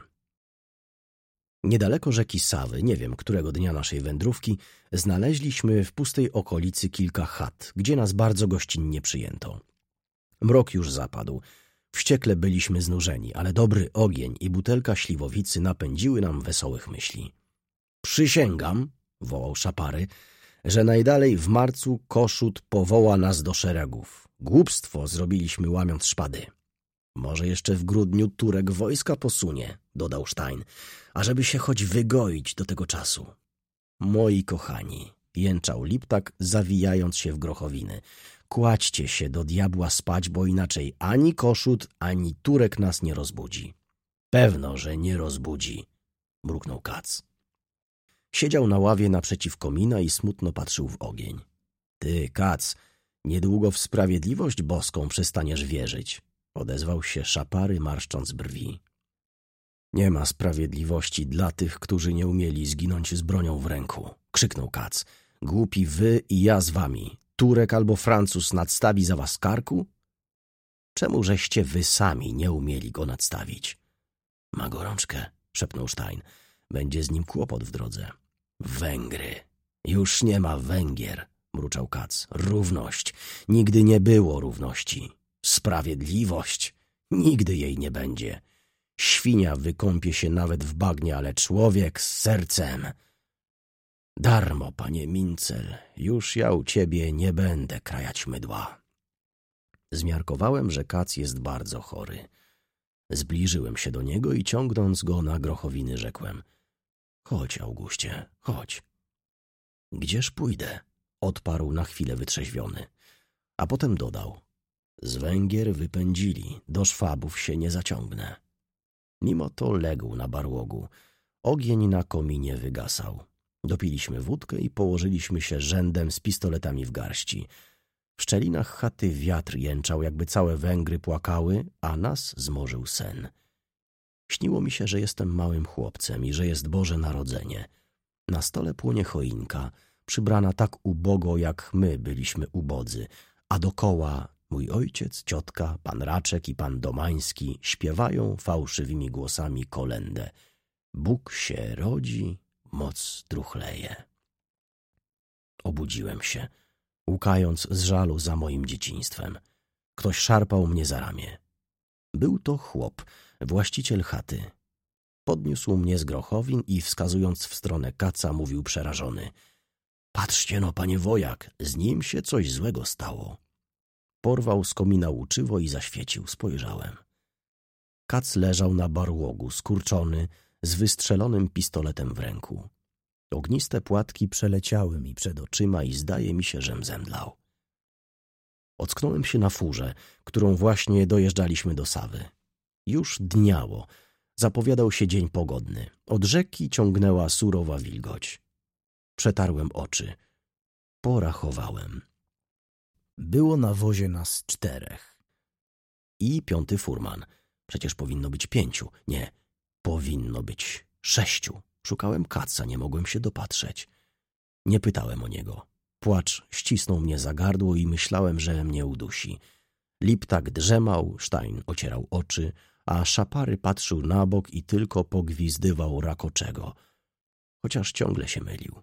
Niedaleko rzeki Sawy, nie wiem którego dnia naszej wędrówki, znaleźliśmy w pustej okolicy kilka chat, gdzie nas bardzo gościnnie przyjęto. Mrok już zapadł. Wściekle byliśmy znużeni, ale dobry ogień i butelka śliwowicy napędziły nam wesołych myśli. Przysięgam, wołał Szapary, że najdalej w marcu Koszut powoła nas do szeregów. Głupstwo zrobiliśmy, łamiąc szpady. Może jeszcze w grudniu Turek wojska posunie, dodał Stein, ażeby się choć wygoić do tego czasu. Moi kochani, jęczał Liptak, zawijając się w grochowiny, kładźcie się do diabła spać, bo inaczej ani Koszut, ani Turek nas nie rozbudzi. Pewno, że nie rozbudzi, mruknął Kac. Siedział na ławie naprzeciw komina i smutno patrzył w ogień. Ty, Kac, niedługo w sprawiedliwość boską przestaniesz wierzyć, odezwał się Szapary, marszcząc brwi. Nie ma sprawiedliwości dla tych, którzy nie umieli zginąć z bronią w ręku, krzyknął Kac. Głupi wy i ja z wami. Turek albo Francuz nadstawi za was karku? Czemu żeście wy sami nie umieli go nadstawić? Ma gorączkę, szepnął Stein. Będzie z nim kłopot w drodze. Węgry. Już nie ma Węgier, mruczał Kac. Równość. Nigdy nie było równości. Sprawiedliwość. Nigdy jej nie będzie. Świnia wykąpie się nawet w bagnie, ale człowiek z sercem. Darmo, panie Mincel, już ja u ciebie nie będę krajać mydła. Zmiarkowałem, że Kac jest bardzo chory. Zbliżyłem się do niego i ciągnąc go na grochowiny rzekłem: chodź, Auguście, chodź. Gdzież pójdę? Odparł na chwilę wytrzeźwiony. A potem dodał: z Węgier wypędzili, do Szwabów się nie zaciągnę. Mimo to legł na barłogu. Ogień na kominie wygasał. Dopiliśmy wódkę i położyliśmy się rzędem z pistoletami w garści. W szczelinach chaty wiatr jęczał, jakby całe Węgry płakały, a nas zmorzył sen. Śniło mi się, że jestem małym chłopcem i że jest Boże Narodzenie. Na stole płonie choinka, przybrana tak ubogo, jak my byliśmy ubodzy, a dokoła mój ojciec, ciotka, pan Raczek i pan Domański śpiewają fałszywymi głosami kolędę. Bóg się rodzi, moc truchleje. Obudziłem się, łkając z żalu za moim dzieciństwem. Ktoś szarpał mnie za ramię. Był to chłop, właściciel chaty. Podniósł mnie z grochowin i wskazując w stronę Kaca mówił przerażony: patrzcie no, panie wojak, z nim się coś złego stało. Porwał z komina łuczywo i zaświecił. Spojrzałem. Kac leżał na barłogu, skurczony, z wystrzelonym pistoletem w ręku. Ogniste płatki przeleciały mi przed oczyma i zdaje mi się, żem zemdlał. Ocknąłem się na furze, którą właśnie dojeżdżaliśmy do Sawy. Już dniało. Zapowiadał się dzień pogodny. Od rzeki ciągnęła surowa wilgoć. Przetarłem oczy. Porachowałem. Było na wozie nas 4. I 5. furman. Przecież powinno być 5. Nie, powinno być 6. Szukałem Kaca, nie mogłem się dopatrzeć. Nie pytałem o niego. Płacz ścisnął mnie za gardło i myślałem, że mnie udusi. Liptak drzemał, Stein ocierał oczy, a Szapary patrzył na bok i tylko pogwizdywał rakoczego, chociaż ciągle się mylił.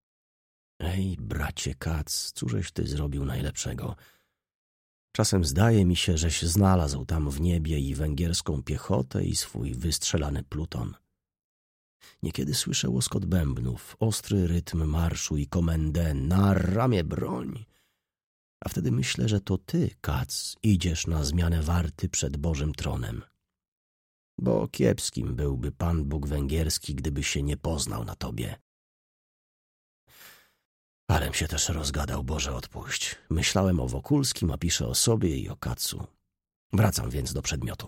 Ej, bracie Kac, cóżeś ty zrobił najlepszego? Czasem zdaje mi się, żeś znalazł tam w niebie i węgierską piechotę i swój wystrzelany pluton. Niekiedy słyszę łoskot bębnów, ostry rytm marszu i komendę: na ramię broń! A wtedy myślę, że to ty, Katz, idziesz na zmianę warty przed Bożym tronem. Bo kiepskim byłby Pan Bóg węgierski, gdyby się nie poznał na tobie. Alem się też rozgadał, Boże odpuść. Myślałem o Wokulskim, a piszę o sobie i o Katzu. Wracam więc do przedmiotu.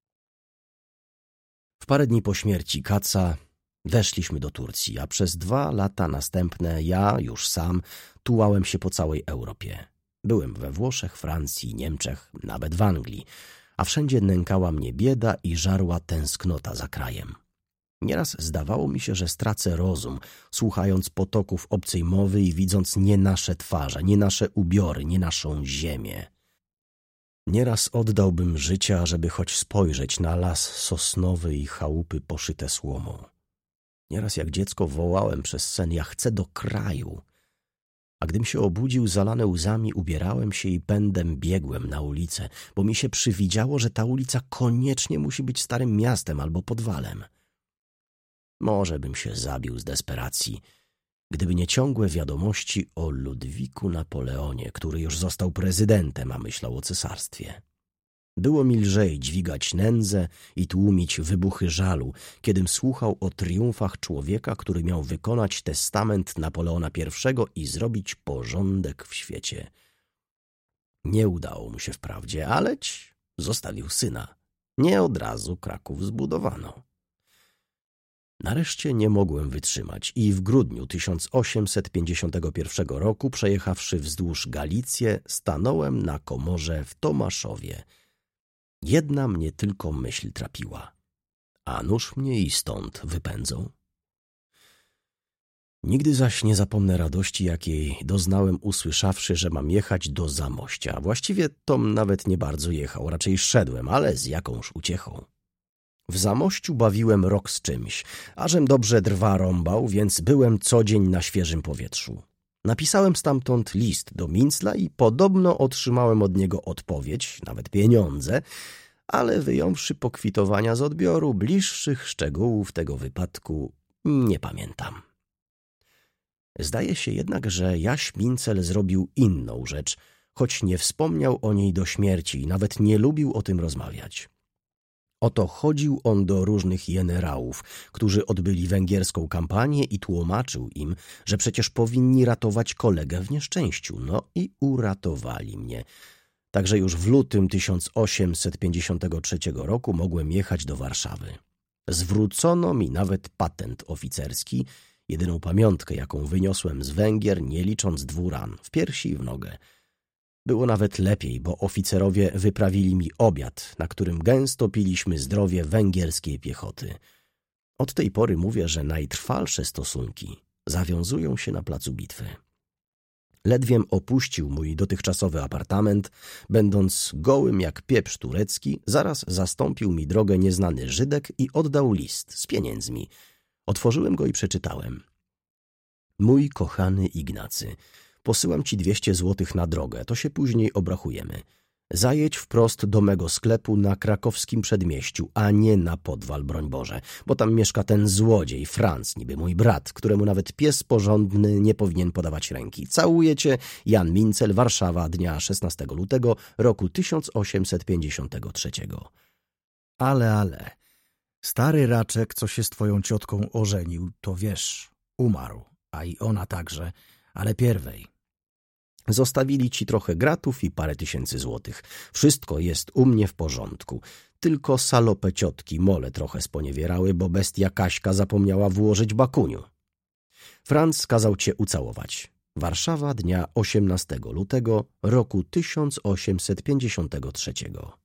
W parę dni po śmierci Katza weszliśmy do Turcji, a przez 2 lata następne ja, już sam, tułałem się po całej Europie. Byłem we Włoszech, Francji, Niemczech, nawet w Anglii, a wszędzie nękała mnie bieda i żarła tęsknota za krajem. Nieraz zdawało mi się, że stracę rozum, słuchając potoków obcej mowy i widząc nie nasze twarze, nie nasze ubiory, nie naszą ziemię. Nieraz oddałbym życia, żeby choć spojrzeć na las sosnowy i chałupy poszyte słomą. Nieraz jak dziecko wołałem przez sen: ja chcę do kraju. A gdym się obudził zalany łzami, ubierałem się i pędem biegłem na ulicę, bo mi się przywidziało, że ta ulica koniecznie musi być starym miastem albo podwalem. Może bym się zabił z desperacji, gdyby nie ciągłe wiadomości o Ludwiku Napoleonie, który już został prezydentem, a myślał o cesarstwie. Było mi lżej dźwigać nędzę i tłumić wybuchy żalu, kiedym słuchał o triumfach człowieka, który miał wykonać testament Napoleona I i zrobić porządek w świecie. Nie udało mu się wprawdzie, aleć zostawił syna. Nie od razu Kraków zbudowano. Nareszcie nie mogłem wytrzymać i w grudniu 1851 roku, przejechawszy wzdłuż Galicję, stanąłem na komorze w Tomaszowie. Jedna mnie tylko myśl trapiła: a nuż mnie i stąd wypędzą. Nigdy zaś nie zapomnę radości, jakiej doznałem, usłyszawszy, że mam jechać do Zamościa. Właściwie tom nawet nie bardzo jechał, raczej szedłem, ale z jakąż uciechą. W Zamościu bawiłem rok z czymś, ażem dobrze drwa rąbał, więc byłem co dzień na świeżym powietrzu. Napisałem stamtąd list do Mincla i podobno otrzymałem od niego odpowiedź, nawet pieniądze, ale wyjąwszy pokwitowania z odbioru, bliższych szczegółów tego wypadku nie pamiętam. Zdaje się jednak, że Jaś Mincel zrobił inną rzecz, choć nie wspomniał o niej do śmierci i nawet nie lubił o tym rozmawiać. Oto chodził on do różnych jenerałów, którzy odbyli węgierską kampanię, i tłumaczył im, że przecież powinni ratować kolegę w nieszczęściu. No i uratowali mnie. Także już w lutym 1853 roku mogłem jechać do Warszawy. Zwrócono mi nawet patent oficerski, jedyną pamiątkę, jaką wyniosłem z Węgier, nie licząc 2 ran, w piersi i w nogę. Było nawet lepiej, bo oficerowie wyprawili mi obiad, na którym gęsto piliśmy zdrowie węgierskiej piechoty. Od tej pory mówię, że najtrwalsze stosunki zawiązują się na placu bitwy. Ledwiem opuścił mój dotychczasowy apartament, będąc gołym jak pieprz turecki, zaraz zastąpił mi drogę nieznany Żydek i oddał list z pieniędzmi. Otworzyłem go i przeczytałem: mój kochany Ignacy, posyłam ci 200 złotych na drogę, to się później obrachujemy. Zajedź wprost do mego sklepu na krakowskim przedmieściu, a nie na Podwal, broń Boże, bo tam mieszka ten złodziej, Franc, niby mój brat, któremu nawet pies porządny nie powinien podawać ręki. Całuję cię, Jan Mincel, Warszawa, dnia 16 lutego roku 1853. Ale, stary raczek, co się z twoją ciotką ożenił, to wiesz, umarł, a i ona także, ale pierwej. Zostawili ci trochę gratów i parę tysięcy złotych. Wszystko jest u mnie w porządku. Tylko salopę ciotki mole trochę sponiewierały, bo bestia Kaśka zapomniała włożyć bakuniu. Franc kazał cię ucałować. Warszawa, dnia 18 lutego roku 1853.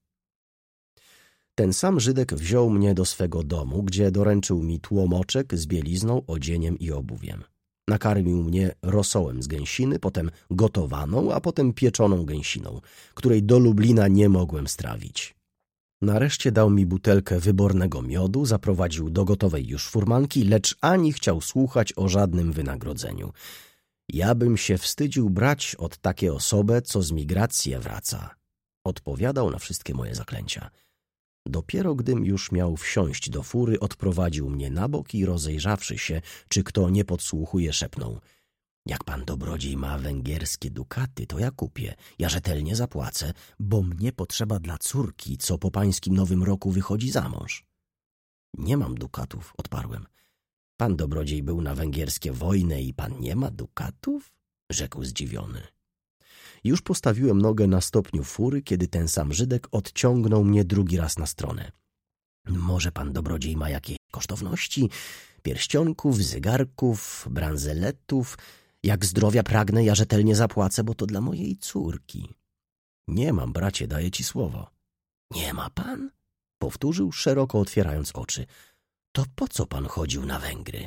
Ten sam Żydek wziął mnie do swego domu, gdzie doręczył mi tłomoczek z bielizną, odzieniem i obuwiem. Nakarmił mnie rosołem z gęsiny, potem gotowaną, a potem pieczoną gęsiną, której do Lublina nie mogłem strawić. Nareszcie dał mi butelkę wybornego miodu, zaprowadził do gotowej już furmanki, lecz ani chciał słuchać o żadnym wynagrodzeniu. Ja bym się wstydził brać od takie osobę, co z migracji wraca. Odpowiadał na wszystkie moje zaklęcia. Dopiero gdym już miał wsiąść do fury, odprowadził mnie na bok i rozejrzawszy się, czy kto nie podsłuchuje, szepnął: Jak pan dobrodziej ma węgierskie dukaty, to ja kupię. Ja rzetelnie zapłacę, bo mnie potrzeba dla córki, co po pańskim Nowym Roku wychodzi za mąż. Nie mam dukatów, odparłem. Pan dobrodziej był na węgierskie wojny i pan nie ma dukatów? Rzekł zdziwiony. Już postawiłem nogę na stopniu fury, kiedy ten sam Żydek odciągnął mnie drugi raz na stronę. Może pan dobrodziej ma jakieś kosztowności? Pierścionków, zegarków, bransoletów. Jak zdrowia pragnę, ja rzetelnie zapłacę, bo to dla mojej córki. Nie mam, bracie, daję ci słowo. Nie ma pan? Powtórzył, szeroko otwierając oczy. To po co pan chodził na Węgry?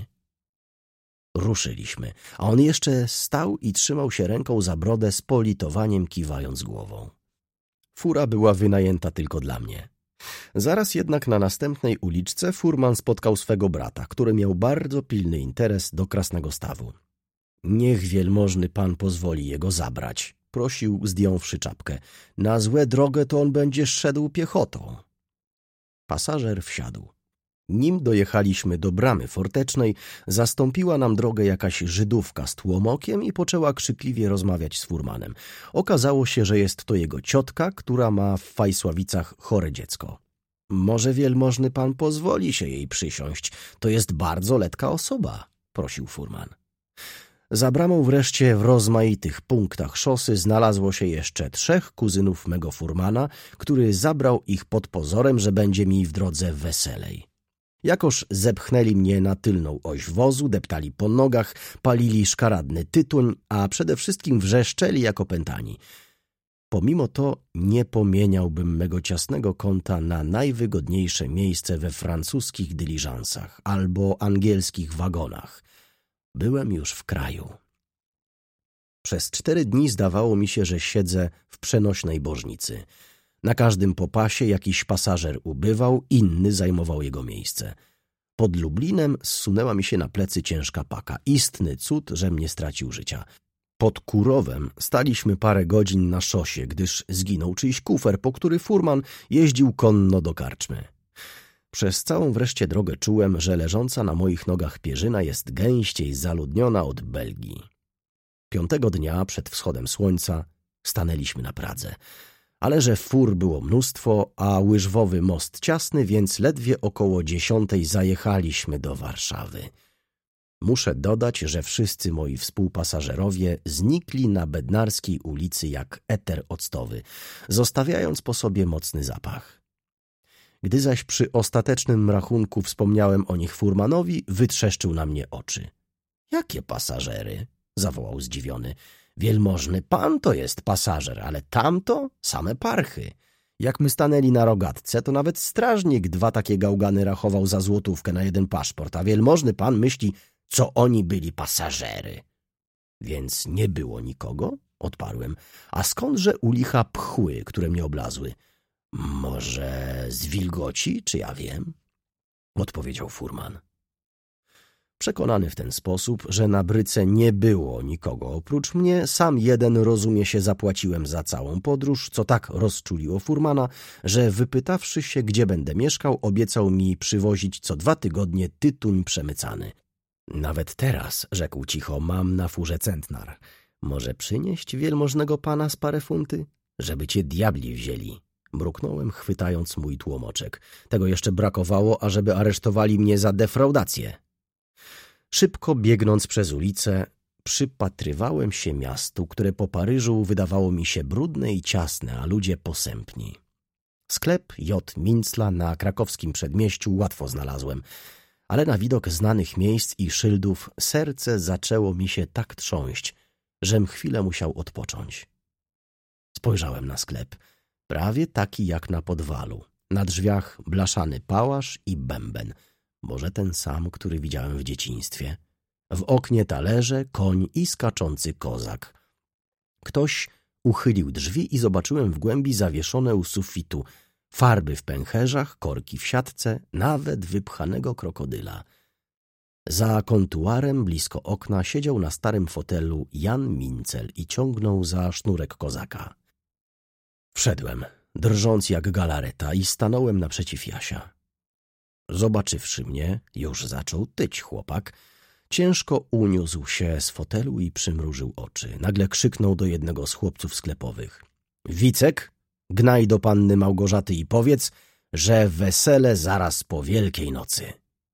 Ruszyliśmy, a on jeszcze stał i trzymał się ręką za brodę z politowaniem, kiwając głową. Fura była wynajęta tylko dla mnie. Zaraz jednak na następnej uliczce furman spotkał swego brata, który miał bardzo pilny interes do Krasnego Stawu. Niech wielmożny pan pozwoli jego zabrać, prosił, zdjąwszy czapkę. Na złe drogę to on będzie szedł piechotą. Pasażer wsiadł. Nim dojechaliśmy do bramy fortecznej, zastąpiła nam drogę jakaś Żydówka z tłomokiem i poczęła krzykliwie rozmawiać z furmanem. Okazało się, że jest to jego ciotka, która ma w Fajsławicach chore dziecko. Może wielmożny pan pozwoli się jej przysiąść, to jest bardzo letka osoba, prosił furman. Za bramą wreszcie w rozmaitych punktach szosy znalazło się jeszcze 3 kuzynów mego furmana, który zabrał ich pod pozorem, że będzie mi w drodze weselej. Jakoż zepchnęli mnie na tylną oś wozu, deptali po nogach, palili szkaradny tytoń, a przede wszystkim wrzeszczeli jak opętani. Pomimo to nie pomieniałbym mego ciasnego kąta na najwygodniejsze miejsce we francuskich dyliżansach albo angielskich wagonach. Byłem już w kraju. Przez 4 dni zdawało mi się, że siedzę w przenośnej bożnicy. Na każdym popasie jakiś pasażer ubywał, inny zajmował jego miejsce. Pod Lublinem zsunęła mi się na plecy ciężka paka. Istny cud, żem nie stracił życia. Pod Kurowem staliśmy parę godzin na szosie, gdyż zginął czyjś kufer, po który furman jeździł konno do karczmy. Przez całą wreszcie drogę czułem, że leżąca na moich nogach pierzyna jest gęściej zaludniona od Belgii. 5. dnia przed wschodem słońca stanęliśmy na Pradze. Ale że fur było mnóstwo, a łyżwowy most ciasny, więc ledwie około 10 zajechaliśmy do Warszawy. Muszę dodać, że wszyscy moi współpasażerowie znikli na Bednarskiej ulicy jak eter octowy, zostawiając po sobie mocny zapach. Gdy zaś przy ostatecznym rachunku wspomniałem o nich furmanowi, wytrzeszczył na mnie oczy. — Jakie pasażery? — zawołał zdziwiony. — Wielmożny pan to jest pasażer, ale tamto same parchy. Jak my stanęli na rogatce, to nawet strażnik 2 takie gałgany rachował za złotówkę na 1 paszport, a wielmożny pan myśli, co oni byli pasażery. — Więc nie było nikogo? — odparłem. — A skądże u licha pchły, które mnie oblazły? — Może z wilgoci, czy ja wiem? — odpowiedział furman. Przekonany w ten sposób, że na bryce nie było nikogo oprócz mnie, sam jeden, rozumie się, zapłaciłem za całą podróż, co tak rozczuliło furmana, że wypytawszy się, gdzie będę mieszkał, obiecał mi przywozić co 2 tygodnie tytuń przemycany. Nawet teraz, rzekł cicho, mam na furze centnar. Może przynieść wielmożnego pana z parę funty? Żeby cię diabli wzięli. Mruknąłem, chwytając mój tłomoczek. Tego jeszcze brakowało, ażeby aresztowali mnie za defraudację. Szybko biegnąc przez ulicę, przypatrywałem się miastu, które po Paryżu wydawało mi się brudne i ciasne, a ludzie posępni. Sklep J. Mincla na krakowskim przedmieściu łatwo znalazłem, ale na widok znanych miejsc i szyldów serce zaczęło mi się tak trząść, żem chwilę musiał odpocząć. Spojrzałem na sklep, prawie taki jak na Podwalu. Na drzwiach blaszany pałasz i bęben, może ten sam, który widziałem w dzieciństwie. W oknie talerze, koń i skaczący kozak. Ktoś uchylił drzwi i zobaczyłem w głębi zawieszone u sufitu farby w pęcherzach, korki w siatce, nawet wypchanego krokodyla. Za kontuarem blisko okna siedział na starym fotelu Jan Mincel i ciągnął za sznurek kozaka. Wszedłem, drżąc jak galareta, i stanąłem naprzeciw Jasia. Zobaczywszy mnie, już zaczął tyć chłopak, Ciężko uniósł się z fotelu i przymrużył oczy. Nagle krzyknął do jednego z chłopców sklepowych. Wicek, gnaj do panny Małgorzaty i powiedz, że wesele zaraz po Wielkiej Nocy.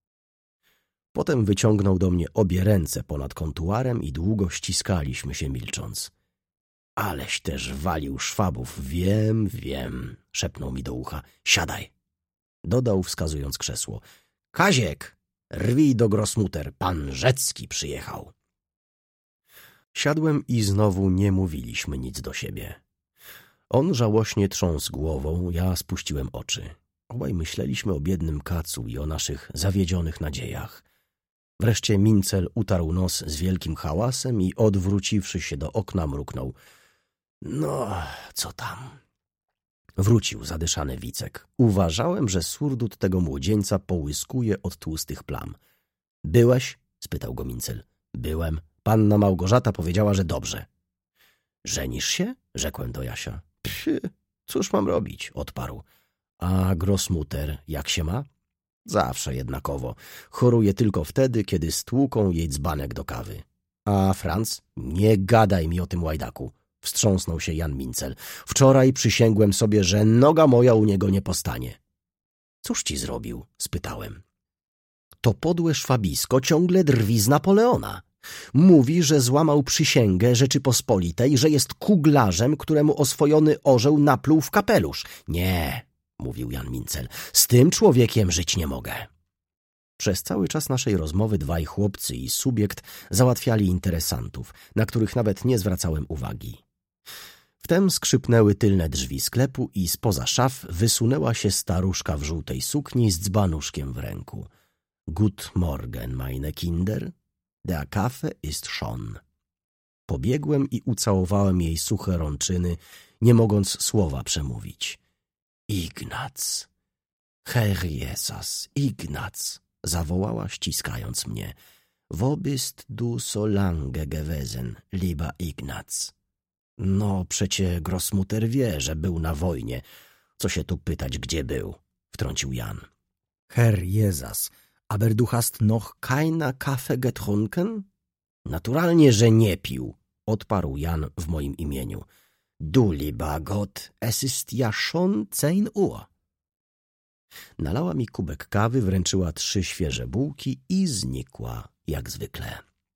Potem wyciągnął do mnie obie ręce ponad kontuarem i długo ściskaliśmy się milcząc. Aleś też walił szwabów, wiem, szepnął mi do ucha. Siadaj, dodał wskazując krzesło. Kaziek, rwij do Grossmutter, pan Rzecki przyjechał. Siadłem i znowu nie mówiliśmy nic do siebie. On żałośnie trząsł głową, ja spuściłem oczy. Obaj myśleliśmy o biednym Kacu i o naszych zawiedzionych nadziejach. Wreszcie Mincel utarł nos z wielkim hałasem i odwróciwszy się do okna mruknął. No, co tam? Wrócił zadyszany Wicek. Uważałem, że surdut tego młodzieńca połyskuje od tłustych plam. Byłeś? Spytał go Mincel. Byłem. Panna Małgorzata powiedziała, że dobrze. Żenisz się? Rzekłem do Jasia. Cóż mam robić? Odparł. A Grossmutter jak się ma? Zawsze jednakowo. Choruje tylko wtedy, kiedy stłuką jej dzbanek do kawy. A Franz? Nie gadaj mi o tym łajdaku. Wstrząsnął się Jan Mincel. Wczoraj przysięgłem sobie, że noga moja u niego nie postanie. Cóż ci zrobił? Spytałem. To podłe szwabisko ciągle drwi z Napoleona. Mówi, że złamał przysięgę Rzeczypospolitej, że jest kuglarzem, któremu oswojony orzeł napluł w kapelusz. Nie, mówił Jan Mincel, z tym człowiekiem żyć nie mogę. Przez cały czas naszej rozmowy dwaj chłopcy i subiekt załatwiali interesantów, na których nawet nie zwracałem uwagi. Wtem skrzypnęły tylne drzwi sklepu i spoza szaf wysunęła się staruszka w żółtej sukni z dzbanuszkiem w ręku. Gut Morgen, meine Kinder, der Kaffee ist schon. Pobiegłem i ucałowałem jej suche rączyny, nie mogąc słowa przemówić. Ignac, Herr Jesus, Ignac, zawołała ściskając mnie. Wo bist du so lange gewesen, lieber Ignac? No, przecie Grossmutter wie, że był na wojnie. Co się tu pytać, gdzie był? Wtrącił Jan. Herr Jesus, aber du hast noch keine Kaffee getrunken? Naturalnie, że nie pił, odparł Jan w moim imieniu. Du lieber Gott, es ist ja schon 10 Uhr. Nalała mi kubek kawy, wręczyła 3 świeże bułki i znikła, jak zwykle.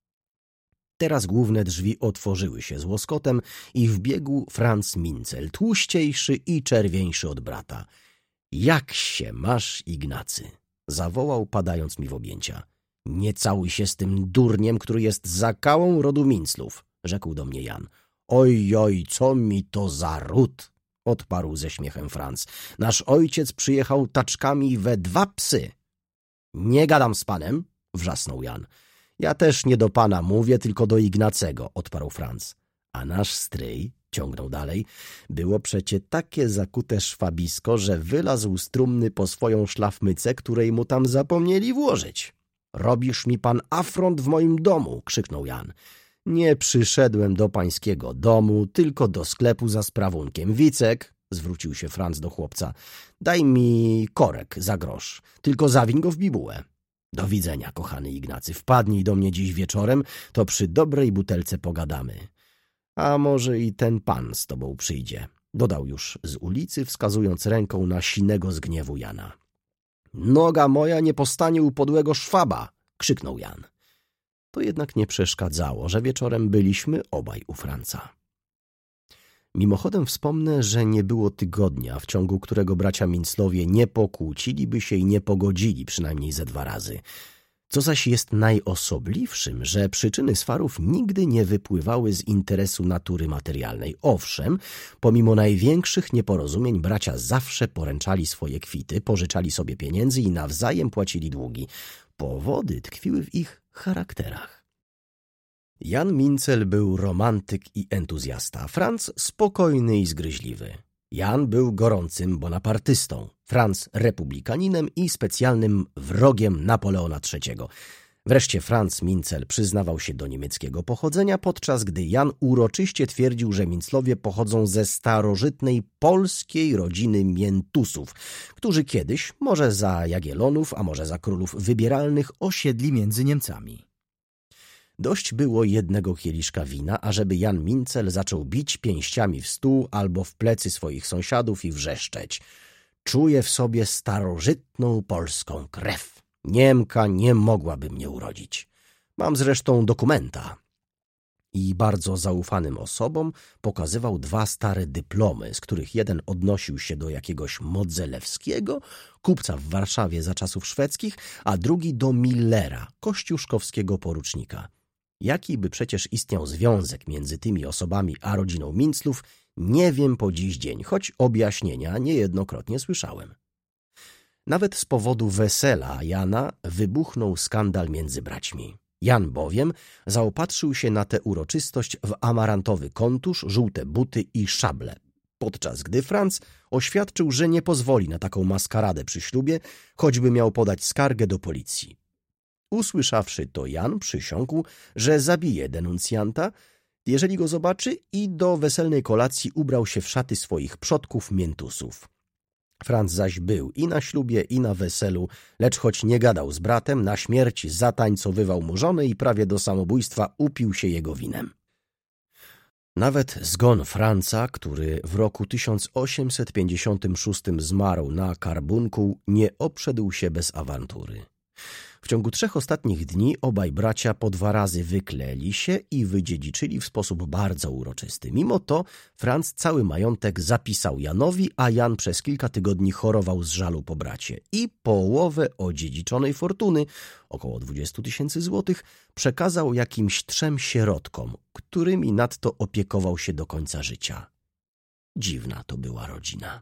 Teraz główne drzwi otworzyły się z łoskotem i wbiegł Franz Mincel, tłuściejszy i czerwieńszy od brata. Jak się masz, Ignacy? Zawołał, padając mi w objęcia. Nie całuj się z tym durniem, który jest zakałą rodu Minclów, rzekł do mnie Jan. Oj, co mi to za ród? Odparł ze śmiechem Franz. Nasz ojciec przyjechał taczkami we 2 psy. Nie gadam z panem, wrzasnął Jan. Ja też nie do pana mówię, tylko do Ignacego, odparł Franz. A nasz stryj, ciągnął dalej, było przecie takie zakute szwabisko, że wylazł z trumny po swoją szlafmycę, której mu tam zapomnieli włożyć. Robisz mi pan afront w moim domu, krzyknął Jan. Nie przyszedłem do pańskiego domu, tylko do sklepu za sprawunkiem. Wicek, zwrócił się Franz do chłopca, daj mi korek za grosz, tylko zawiń go w bibułę. Do widzenia, kochany Ignacy, wpadnij do mnie dziś wieczorem, to przy dobrej butelce pogadamy. A może i ten pan z tobą przyjdzie, dodał już z ulicy, wskazując ręką na sinego z gniewu Jana. Noga moja nie postanie u podłego szwaba, krzyknął Jan. To jednak nie przeszkadzało, że wieczorem byliśmy obaj u Franca. Mimochodem wspomnę, że nie było tygodnia, w ciągu którego bracia Minclowie nie pokłóciliby się i nie pogodzili przynajmniej ze 2 razy. Co zaś jest najosobliwszym, że przyczyny swarów nigdy nie wypływały z interesu natury materialnej. Owszem, pomimo największych nieporozumień bracia zawsze poręczali swoje kwity, pożyczali sobie pieniędzy i nawzajem płacili długi. Powody tkwiły w ich charakterach. Jan Mincel był romantyk i entuzjasta, Franz spokojny i zgryźliwy. Jan był gorącym bonapartystą, Franz republikaninem i specjalnym wrogiem Napoleona III. Wreszcie Franz Mincel przyznawał się do niemieckiego pochodzenia, podczas gdy Jan uroczyście twierdził, że Minclowie pochodzą ze starożytnej polskiej rodziny Miętusów, którzy kiedyś, może za Jagiellonów, a może za królów wybieralnych, osiedli między Niemcami. Dość było jednego kieliszka wina, ażeby Jan Mincel zaczął bić pięściami w stół albo w plecy swoich sąsiadów i wrzeszczeć: czuję w sobie starożytną polską krew. Niemka nie mogłaby mnie urodzić. Mam zresztą dokumenta. I bardzo zaufanym osobom pokazywał 2 stare dyplomy, z których jeden odnosił się do jakiegoś Modzelewskiego, kupca w Warszawie za czasów szwedzkich, a drugi do Millera, kościuszkowskiego porucznika. Jaki by przecież istniał związek między tymi osobami a rodziną Minclów, nie wiem po dziś dzień, choć objaśnienia niejednokrotnie słyszałem. Nawet z powodu wesela Jana wybuchnął skandal między braćmi. Jan bowiem zaopatrzył się na tę uroczystość w amarantowy kontusz, żółte buty i szable, podczas gdy Franz oświadczył, że nie pozwoli na taką maskaradę przy ślubie, choćby miał podać skargę do policji. Usłyszawszy to, Jan przysiągł, że zabije denuncjanta, jeżeli go zobaczy, i do weselnej kolacji ubrał się w szaty swoich przodków miętusów. Franz zaś był i na ślubie, i na weselu, lecz choć nie gadał z bratem, na śmierć zatańcowywał mu żonę i prawie do samobójstwa upił się jego winem. Nawet zgon Franca, który w roku 1856 zmarł na Karbunkuł, nie obszedł się bez awantury. W ciągu 3 ostatnich dni obaj bracia po 2 razy wyklęli się i wydziedziczyli w sposób bardzo uroczysty. Mimo to Franz cały majątek zapisał Janowi, a Jan przez kilka tygodni chorował z żalu po bracie i połowę odziedziczonej fortuny, około 20 000 złotych, przekazał jakimś 3 sierotkom, którymi nadto opiekował się do końca życia. Dziwna to była rodzina.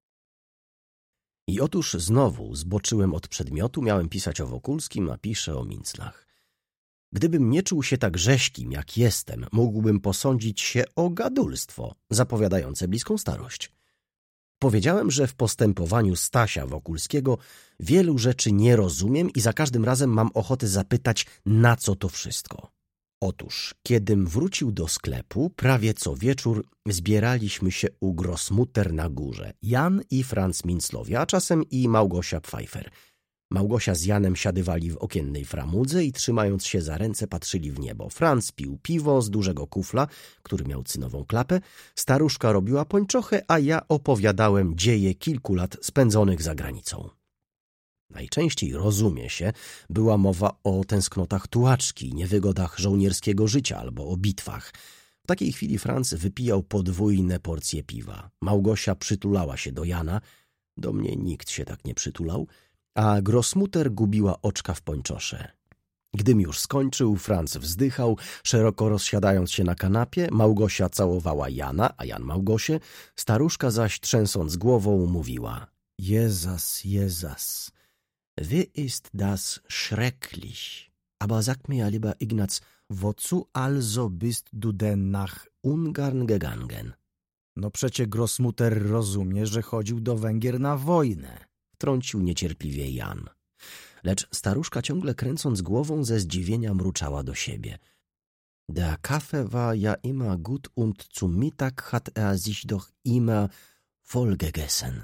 I otóż znowu zboczyłem od przedmiotu, miałem pisać o Wokulskim, a piszę o Minclach. Gdybym nie czuł się tak rześkim, jak jestem, mógłbym posądzić się o gadulstwo, zapowiadające bliską starość. Powiedziałem, że w postępowaniu Stasia Wokulskiego wielu rzeczy nie rozumiem i za każdym razem mam ochotę zapytać, na co to wszystko. Otóż, kiedym wrócił do sklepu, prawie co wieczór zbieraliśmy się u Grossmutter na górze. Jan i Franz Minclowie, a czasem i Małgosia Pfeiffer. Małgosia z Janem siadywali w okiennej framudze i trzymając się za ręce patrzyli w niebo. Franz pił piwo z dużego kufla, który miał cynową klapę, staruszka robiła pończochę, a ja opowiadałem dzieje kilku lat spędzonych za granicą. Najczęściej, rozumie się, była mowa o tęsknotach tułaczki, niewygodach żołnierskiego życia albo o bitwach. W takiej chwili Franz wypijał podwójne porcje piwa. Małgosia przytulała się do Jana, do mnie nikt się tak nie przytulał, a Grossmutter gubiła oczka w pończosze. Gdym już skończył, Franz wzdychał, szeroko rozsiadając się na kanapie, Małgosia całowała Jana, a Jan Małgosię, staruszka zaś trzęsąc głową mówiła: „Jesus, Jesus, wie ist das schrecklich. Aber sag mir ja lieber, Ignaz, wozu also bist du denn nach Ungarn gegangen?” No przecie Grossmutter rozumie, że chodził do Węgier na wojnę, wtrącił niecierpliwie Jan. Lecz staruszka ciągle kręcąc głową ze zdziwienia mruczała do siebie. „Der Kaffee war ja immer gut und zum Mittag hat sich doch immer voll gegessen.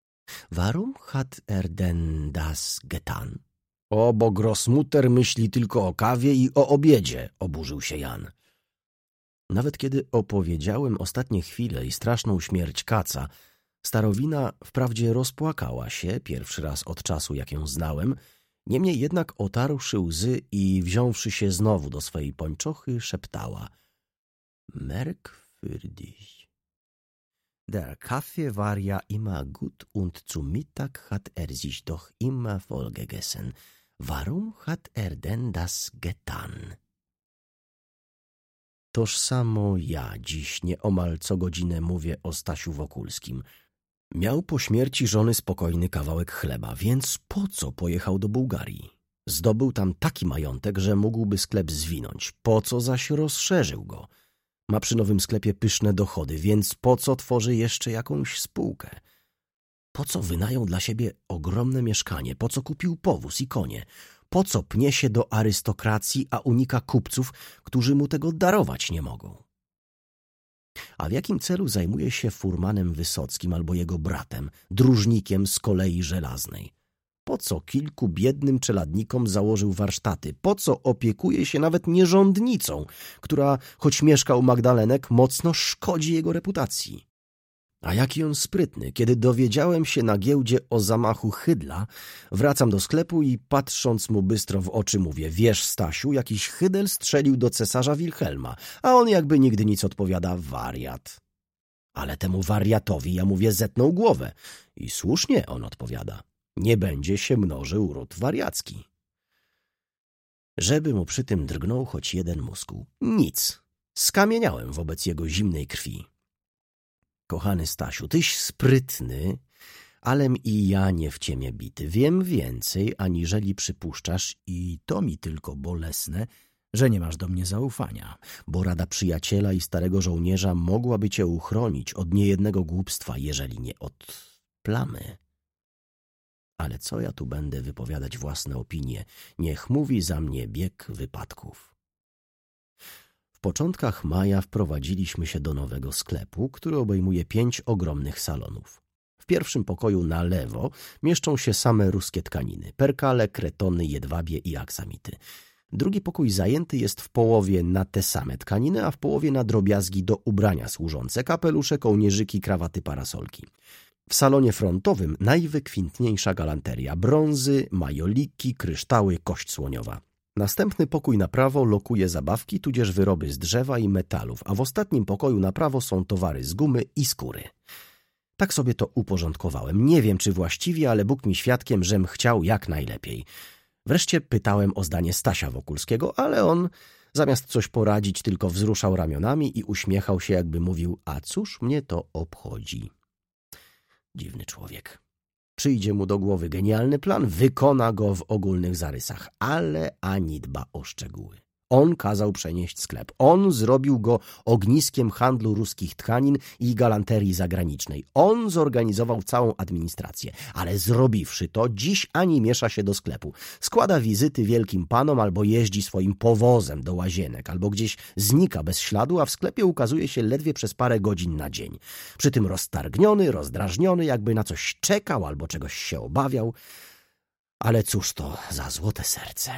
Warum hat denn das getan?” „O, bo Grossmutter myśli tylko o kawie i o obiedzie”, oburzył się Jan. Nawet kiedy opowiedziałem ostatnie chwile i straszną śmierć Kaca, starowina wprawdzie rozpłakała się, pierwszy raz od czasu, jak ją znałem, niemniej jednak otarłszy łzy i wziąwszy się znowu do swojej pończochy, szeptała: „Merkwürdig. Der Kaffee war ja immer gut und zum Mittag hat sich doch immer voll gegessen. Warum hat denn das getan?” Toż samo ja dziś nieomal co godzinę mówię o Stasiu Wokulskim. Miał po śmierci żony spokojny kawałek chleba, więc po co pojechał do Bułgarii? Zdobył tam taki majątek, że mógłby sklep zwinąć. Po co zaś rozszerzył go? Ma przy nowym sklepie pyszne dochody, więc po co tworzy jeszcze jakąś spółkę? Po co wynajął dla siebie ogromne mieszkanie? Po co kupił powóz i konie? Po co pnie się do arystokracji, a unika kupców, którzy mu tego darować nie mogą? A w jakim celu zajmuje się furmanem Wysockim albo jego bratem, dróżnikiem z kolei żelaznej? Po co kilku biednym czeladnikom założył warsztaty? Po co opiekuje się nawet nierządnicą, która, choć mieszka u Magdalenek, mocno szkodzi jego reputacji? A jaki on sprytny. Kiedy dowiedziałem się na giełdzie o zamachu Hydla, wracam do sklepu i patrząc mu bystro w oczy mówię: wiesz, Stasiu, jakiś Hydel strzelił do cesarza Wilhelma, a on jakby nigdy nic odpowiada: wariat. Ale temu wariatowi ja mówię: zetnął głowę. I słusznie on odpowiada: nie będzie się mnożył ród wariacki. Żeby mu przy tym drgnął choć jeden muskuł. Nic. Skamieniałem wobec jego zimnej krwi. Kochany Stasiu, tyś sprytny, alem i ja nie w ciemię bity. Wiem więcej, aniżeli przypuszczasz i to mi tylko bolesne, że nie masz do mnie zaufania. Bo rada przyjaciela i starego żołnierza mogłaby cię uchronić od niejednego głupstwa, jeżeli nie od plamy. Ale co ja tu będę wypowiadać własne opinie? Niech mówi za mnie bieg wypadków. W początkach maja wprowadziliśmy się do nowego sklepu, który obejmuje 5 ogromnych salonów. W pierwszym pokoju na lewo mieszczą się same ruskie tkaniny: perkale, kretony, jedwabie i aksamity. Drugi pokój zajęty jest w połowie na te same tkaniny, a w połowie na drobiazgi do ubrania służące: kapelusze, kołnierzyki, krawaty, parasolki. W salonie frontowym najwykwintniejsza galanteria: brązy, majoliki, kryształy, kość słoniowa. Następny pokój na prawo lokuje zabawki, tudzież wyroby z drzewa i metalów, a w ostatnim pokoju na prawo są towary z gumy i skóry. Tak sobie to uporządkowałem. Nie wiem, czy właściwie, ale Bóg mi świadkiem, żem chciał jak najlepiej. Wreszcie pytałem o zdanie Stasia Wokulskiego, ale on zamiast coś poradzić tylko wzruszał ramionami i uśmiechał się, jakby mówił: a cóż mnie to obchodzi? Dziwny człowiek. Przyjdzie mu do głowy genialny plan, wykona go w ogólnych zarysach, ale ani dba o szczegóły. On kazał przenieść sklep. On zrobił go ogniskiem handlu ruskich tkanin i galanterii zagranicznej. On zorganizował całą administrację. Ale zrobiwszy to, dziś ani miesza się do sklepu. Składa wizyty wielkim panom, albo jeździ swoim powozem do łazienek, albo gdzieś znika bez śladu, a w sklepie ukazuje się ledwie przez parę godzin na dzień. Przy tym roztargniony, rozdrażniony, jakby na coś czekał albo czegoś się obawiał. Ale cóż to za złote serce.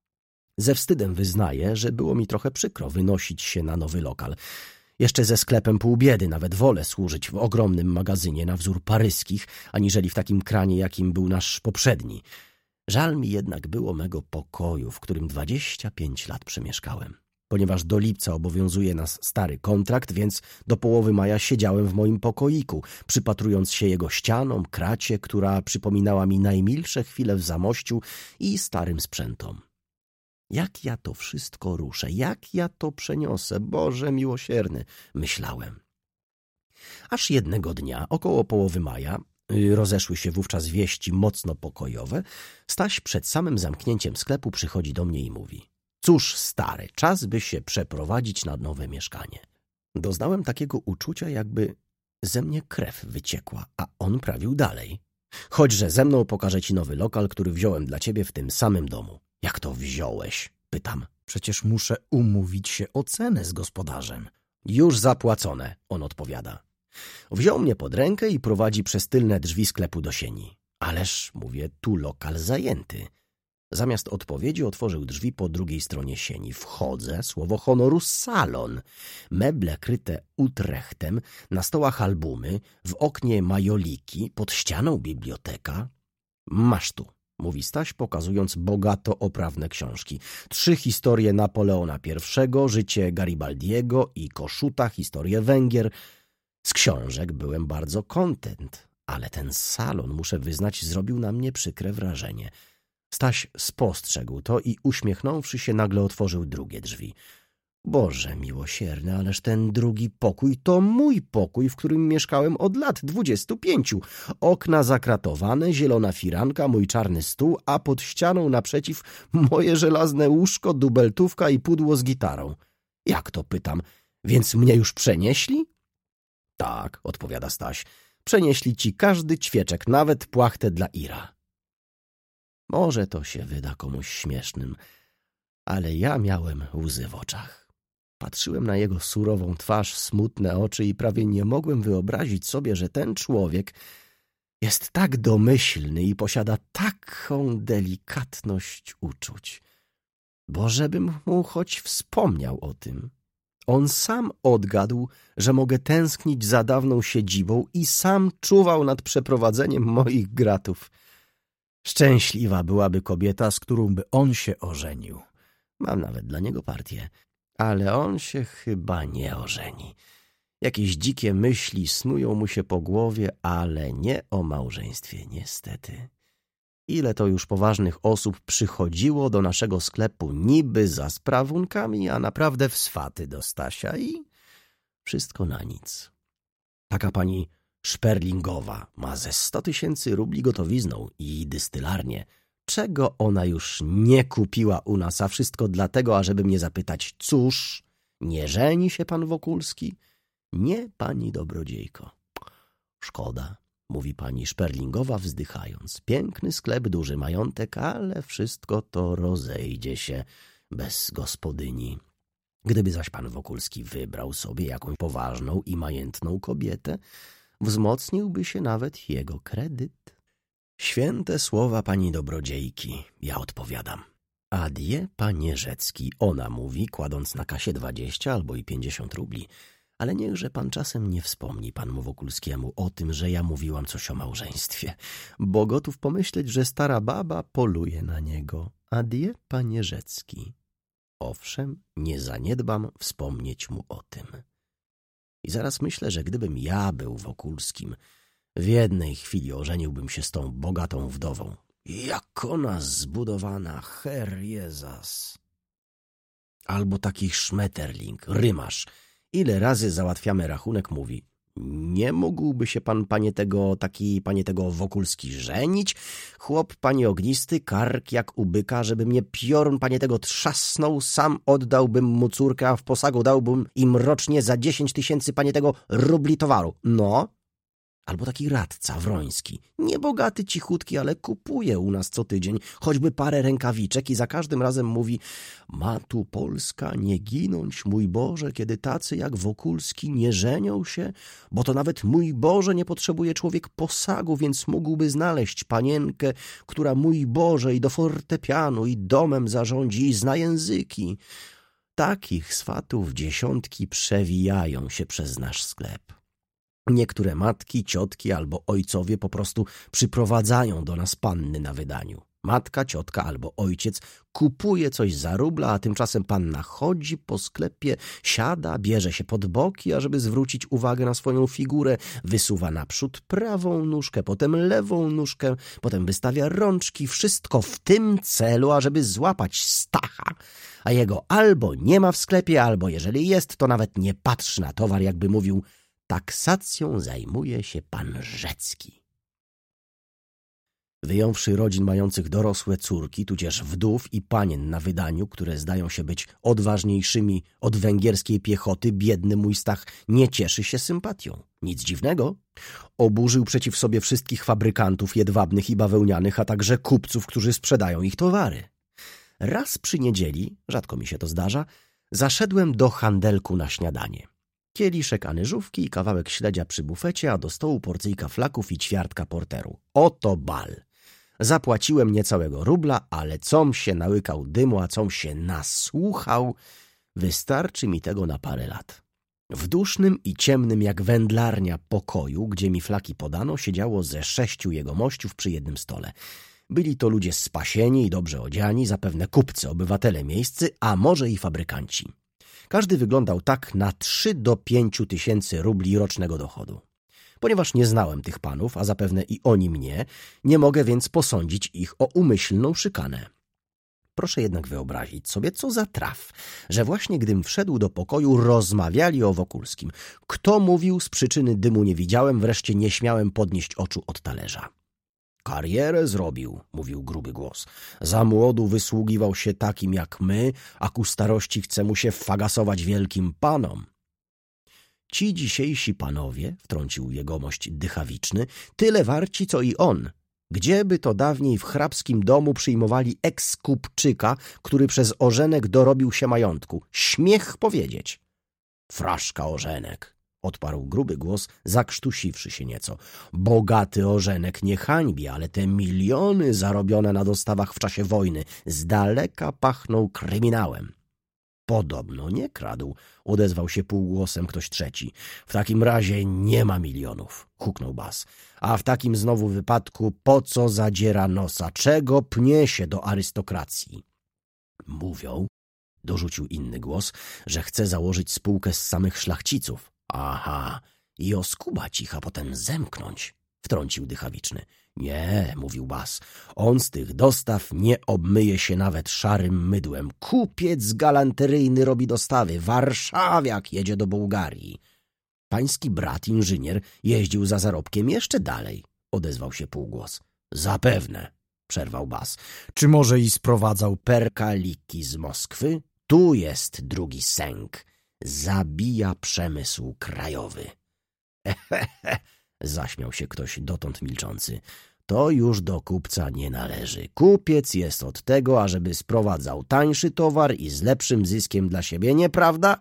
Ze wstydem wyznaję, że było mi trochę przykro wynosić się na nowy lokal. Jeszcze ze sklepem pół biedy, nawet wolę służyć w ogromnym magazynie na wzór paryskich, aniżeli w takim kranie, jakim był nasz poprzedni. Żal mi jednak było mego pokoju, w którym 25 lat przemieszkałem. Ponieważ do lipca obowiązuje nas stary kontrakt, więc do połowy maja siedziałem w moim pokoiku, przypatrując się jego ścianom, kracie, która przypominała mi najmilsze chwile w Zamościu, i starym sprzętom. Jak ja to wszystko ruszę, jak ja to przeniosę, Boże miłosierny, myślałem. Aż jednego dnia, około połowy maja, rozeszły się wówczas wieści mocno pokojowe, Staś przed samym zamknięciem sklepu przychodzi do mnie i mówi: cóż, stary, czas by się przeprowadzić na nowe mieszkanie. Doznałem takiego uczucia, jakby ze mnie krew wyciekła, a on prawił dalej: chodźże ze mną, pokażę ci nowy lokal, który wziąłem dla ciebie w tym samym domu. Jak to wziąłeś? Pytam. Przecież muszę umówić się o cenę z gospodarzem. Już zapłacone, on odpowiada. Wziął mnie pod rękę i prowadzi przez tylne drzwi sklepu do sieni. Ależ, mówię, tu lokal zajęty. Zamiast odpowiedzi otworzył drzwi po drugiej stronie sieni. Wchodzę, słowo honoru, salon. Meble kryte utrechtem, na stołach albumy, w oknie majoliki, pod ścianą biblioteka. Masz tu, mówi Staś, pokazując bogato oprawne książki. 3 historie Napoleona I, życie Garibaldiego i Kossuta, historię Węgier. Z książek byłem bardzo kontent, ale ten salon, muszę wyznać, zrobił na mnie przykre wrażenie. Staś spostrzegł to i uśmiechnąwszy się nagle otworzył drugie drzwi. Boże miłosierny, ależ ten drugi pokój to mój pokój, w którym mieszkałem od lat 25. Okna zakratowane, zielona firanka, mój czarny stół, a pod ścianą naprzeciw moje żelazne łóżko, dubeltówka i pudło z gitarą. Jak to, pytam, więc mnie już przenieśli? Tak, odpowiada Staś, przenieśli ci każdy ćwieczek, nawet płachtę dla Ira. Może to się wyda komuś śmiesznym, ale ja miałem łzy w oczach. Patrzyłem na jego surową twarz, smutne oczy i prawie nie mogłem wyobrazić sobie, że ten człowiek Jest tak domyślny i posiada taką delikatność uczuć, bo żebym mu choć wspomniał o tym. On sam odgadł, że mogę tęsknić za dawną siedzibą i sam czuwał nad przeprowadzeniem moich gratów. Szczęśliwa byłaby kobieta, z którą by on się ożenił. Mam nawet dla niego partię, ale on się chyba nie ożeni. Jakieś dzikie myśli snują mu się po głowie, ale nie o małżeństwie, niestety. Ile to już poważnych osób przychodziło do naszego sklepu niby za sprawunkami, a naprawdę w swaty do Stasia i wszystko na nic. Taka pani Szperlingowa ma ze 100 000 rubli gotowizną i dystylarnię. Czego ona już nie kupiła u nas, a wszystko dlatego, ażeby mnie zapytać, cóż, nie żeni się pan Wokulski? Nie, pani dobrodziejko. Szkoda, mówi pani Szperlingowa wzdychając. Piękny sklep, duży majątek, ale wszystko to rozejdzie się bez gospodyni. Gdyby zaś pan Wokulski wybrał sobie jakąś poważną i majętną kobietę, wzmocniłby się nawet jego kredyt. Święte słowa pani dobrodziejki, ja odpowiadam. Adie, panie Rzecki, ona mówi, kładąc na kasie 20 albo i 50 rubli. Ale niechże pan czasem nie wspomni panu Wokulskiemu o tym, że ja mówiłam coś o małżeństwie, bo gotów pomyśleć, że stara baba poluje na niego. Adie, panie Rzecki. Owszem, nie zaniedbam wspomnieć mu o tym. I zaraz myślę, że gdybym ja był Wokulskim, w jednej chwili ożeniłbym się z tą bogatą wdową. Jak ona zbudowana, Herr Jezas. Albo taki Szmeterling, rymarz. Ile razy załatwiamy rachunek, mówi, nie mógłby się pan, panie tego Wokulski, żenić? Chłop, panie ognisty, kark jak u byka, żeby mnie piorun, panie tego, trzasnął, sam oddałbym mu córkę, a w posagu dałbym im rocznie za 10 000, panie tego, rubli towaru. No. Albo taki radca Wroński, niebogaty, cichutki, ale kupuje u nas co tydzień, choćby parę rękawiczek i za każdym razem mówi, ma tu Polska nie ginąć, mój Boże, kiedy tacy jak Wokulski nie żenią się, bo to nawet, mój Boże, nie potrzebuje człowiek posagu, więc mógłby znaleźć panienkę, która, mój Boże, i do fortepianu, i domem zarządzi, i zna języki. Takich swatów dziesiątki przewijają się przez nasz sklep. Niektóre matki, ciotki albo ojcowie po prostu przyprowadzają do nas panny na wydaniu. Matka, ciotka albo ojciec kupuje coś za rubla, a tymczasem panna chodzi po sklepie, siada, bierze się pod boki, ażeby zwrócić uwagę na swoją figurę, wysuwa naprzód prawą nóżkę, potem lewą nóżkę, potem wystawia rączki, wszystko w tym celu, ażeby złapać Stacha, a jego albo nie ma w sklepie, albo jeżeli jest, to nawet nie patrzy na towar, jakby mówił, taksacją zajmuje się pan Rzecki. Wyjąwszy rodzin mających dorosłe córki, tudzież wdów i panien na wydaniu, które zdają się być odważniejszymi od węgierskiej piechoty, biedny mój Stach nie cieszy się sympatią. Nic dziwnego. Oburzył przeciw sobie wszystkich fabrykantów jedwabnych i bawełnianych, a także kupców, którzy sprzedają ich towary. Raz przy niedzieli, rzadko mi się to zdarza, zaszedłem do handelku na śniadanie. Kieliszek anyżówki i kawałek śledzia przy bufecie, a do stołu porcyjka flaków i ćwiartka porteru. Oto bal. Zapłaciłem niecałego rubla, ale com się nałykał dymu, a com się nasłuchał. Wystarczy mi tego na parę lat. W dusznym i ciemnym jak wędlarnia pokoju, gdzie mi flaki podano, siedziało ze 6 jegomościów przy jednym stole. Byli to ludzie spasieni i dobrze odziani, zapewne kupcy, obywatele miejscy, a może i fabrykanci. Każdy wyglądał tak na 3 do 5 000 rubli rocznego dochodu. Ponieważ nie znałem tych panów, a zapewne i oni mnie, nie mogę więc posądzić ich o umyślną szykanę. Proszę jednak wyobrazić sobie, co za traf, że właśnie gdym wszedł do pokoju, rozmawiali o Wokulskim. Kto mówił, z przyczyny dymu nie widziałem, wreszcie nie śmiałem podnieść oczu od talerza. Karierę zrobił, mówił gruby głos. Za młodu wysługiwał się takim jak my, a ku starości chce mu się fagasować wielkim panom. Ci dzisiejsi panowie, wtrącił jegomość dychawiczny, tyle warci, co i on. Gdzieby to dawniej w hrabskim domu przyjmowali ekskupczyka, który przez ożenek dorobił się majątku. Śmiech powiedzieć. Fraszka ożenek. odparł gruby głos, zakrztusiwszy się nieco. Bogaty ożenek nie hańbi, ale te miliony zarobione na dostawach w czasie wojny z daleka pachną kryminałem. Podobno nie kradł, odezwał się półgłosem ktoś trzeci. W takim razie nie ma milionów, huknął bas. A w takim znowu wypadku po co zadziera nosa? Czego pnie się do arystokracji? Mówią, dorzucił inny głos, że chce założyć spółkę z samych szlachciców. Aha, i oskubać ich, a potem zemknąć, wtrącił Dychawiczny. Nie, mówił bas, on z tych dostaw nie obmyje się nawet szarym mydłem. Kupiec galanteryjny robi dostawy, warszawiak jedzie do Bułgarii. Pański brat, inżynier, jeździł za zarobkiem jeszcze dalej, odezwał się półgłos. Zapewne, przerwał bas. Czy może i sprowadzał perkaliki z Moskwy? Tu jest drugi sęk. Zabija przemysł krajowy. Zaśmiał się ktoś dotąd milczący. To już do kupca nie należy. Kupiec jest od tego, ażeby sprowadzał tańszy towar i z lepszym zyskiem dla siebie, nieprawda?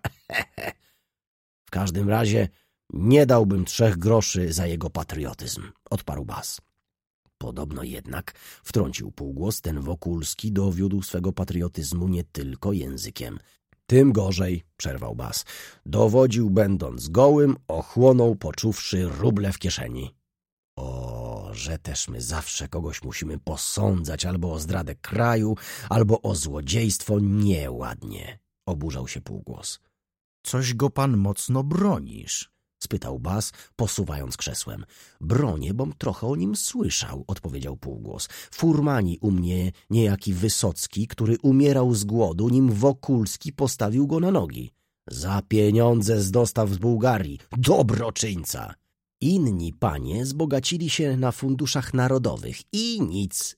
W każdym razie nie dałbym 3 groszy za jego patriotyzm, odparł bas. Podobno jednak, wtrącił półgłos, ten Wokulski dowiódł swego patriotyzmu nie tylko językiem. Tym gorzej, przerwał bas. Dowodził będąc gołym, ochłonął poczuwszy ruble w kieszeni. O, że też my zawsze kogoś musimy posądzać albo o zdradę kraju, albo o złodziejstwo. Nieładnie, oburzał się półgłos. Coś go pan mocno bronisz, spytał bas, posuwając krzesłem. Bronię, bom trochę o nim słyszał, odpowiedział półgłos. Furmani u mnie niejaki Wysocki, który umierał z głodu, nim Wokulski postawił go na nogi. Za pieniądze z dostaw z Bułgarii. Dobroczyńca! Inni panie zbogacili się na funduszach narodowych i nic.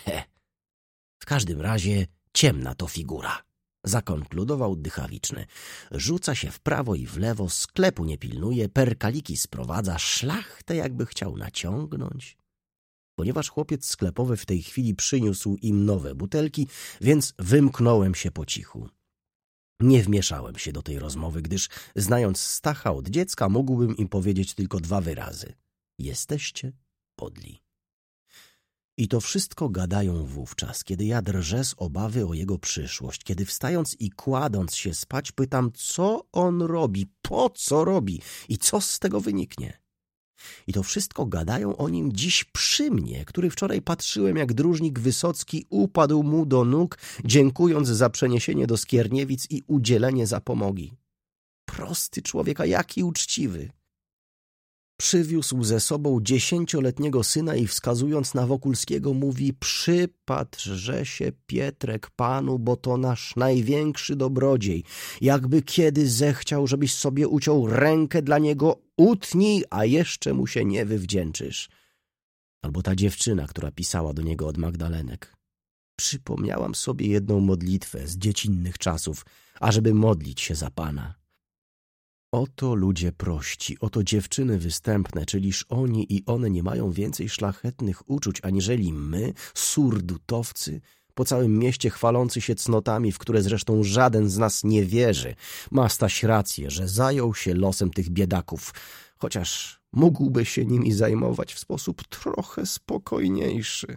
W każdym razie ciemna to figura. Zakonkludował Dychawiczny. Rzuca się w prawo i w lewo, sklepu nie pilnuje, perkaliki sprowadza, szlachtę jakby chciał naciągnąć. Ponieważ chłopiec sklepowy w tej chwili przyniósł im nowe butelki, więc wymknąłem się po cichu. Nie wmieszałem się do tej rozmowy, gdyż, znając Stacha od dziecka, mógłbym im powiedzieć tylko 2 wyrazy. Jesteście podli. I to wszystko gadają wówczas, kiedy ja drżę z obawy o jego przyszłość, kiedy wstając i kładąc się spać pytam, co on robi, po co robi i co z tego wyniknie. I to wszystko gadają o nim dziś przy mnie, który wczoraj patrzyłem, jak dróżnik Wysocki upadł mu do nóg, dziękując za przeniesienie do Skierniewic i udzielenie zapomogi. Prosty człowiek, a jaki uczciwy. Przywiózł ze sobą 10-letniego syna i wskazując na Wokulskiego mówi: przypatrze się, Pietrek, panu, bo to nasz największy dobrodziej. Jakby kiedy zechciał, żebyś sobie uciął rękę dla niego, utnij, a jeszcze mu się nie wywdzięczysz. Albo ta dziewczyna, która pisała do niego od Magdalenek. Przypomniałam sobie jedną modlitwę z dziecinnych czasów, ażeby modlić się za pana. Oto ludzie prości, oto dziewczyny występne, czyliż oni i one nie mają więcej szlachetnych uczuć, aniżeli my, surdutowcy, po całym mieście chwalący się cnotami, w które zresztą żaden z nas nie wierzy. Ma Staś rację, że zajął się losem tych biedaków, chociaż mógłby się nimi zajmować w sposób trochę spokojniejszy.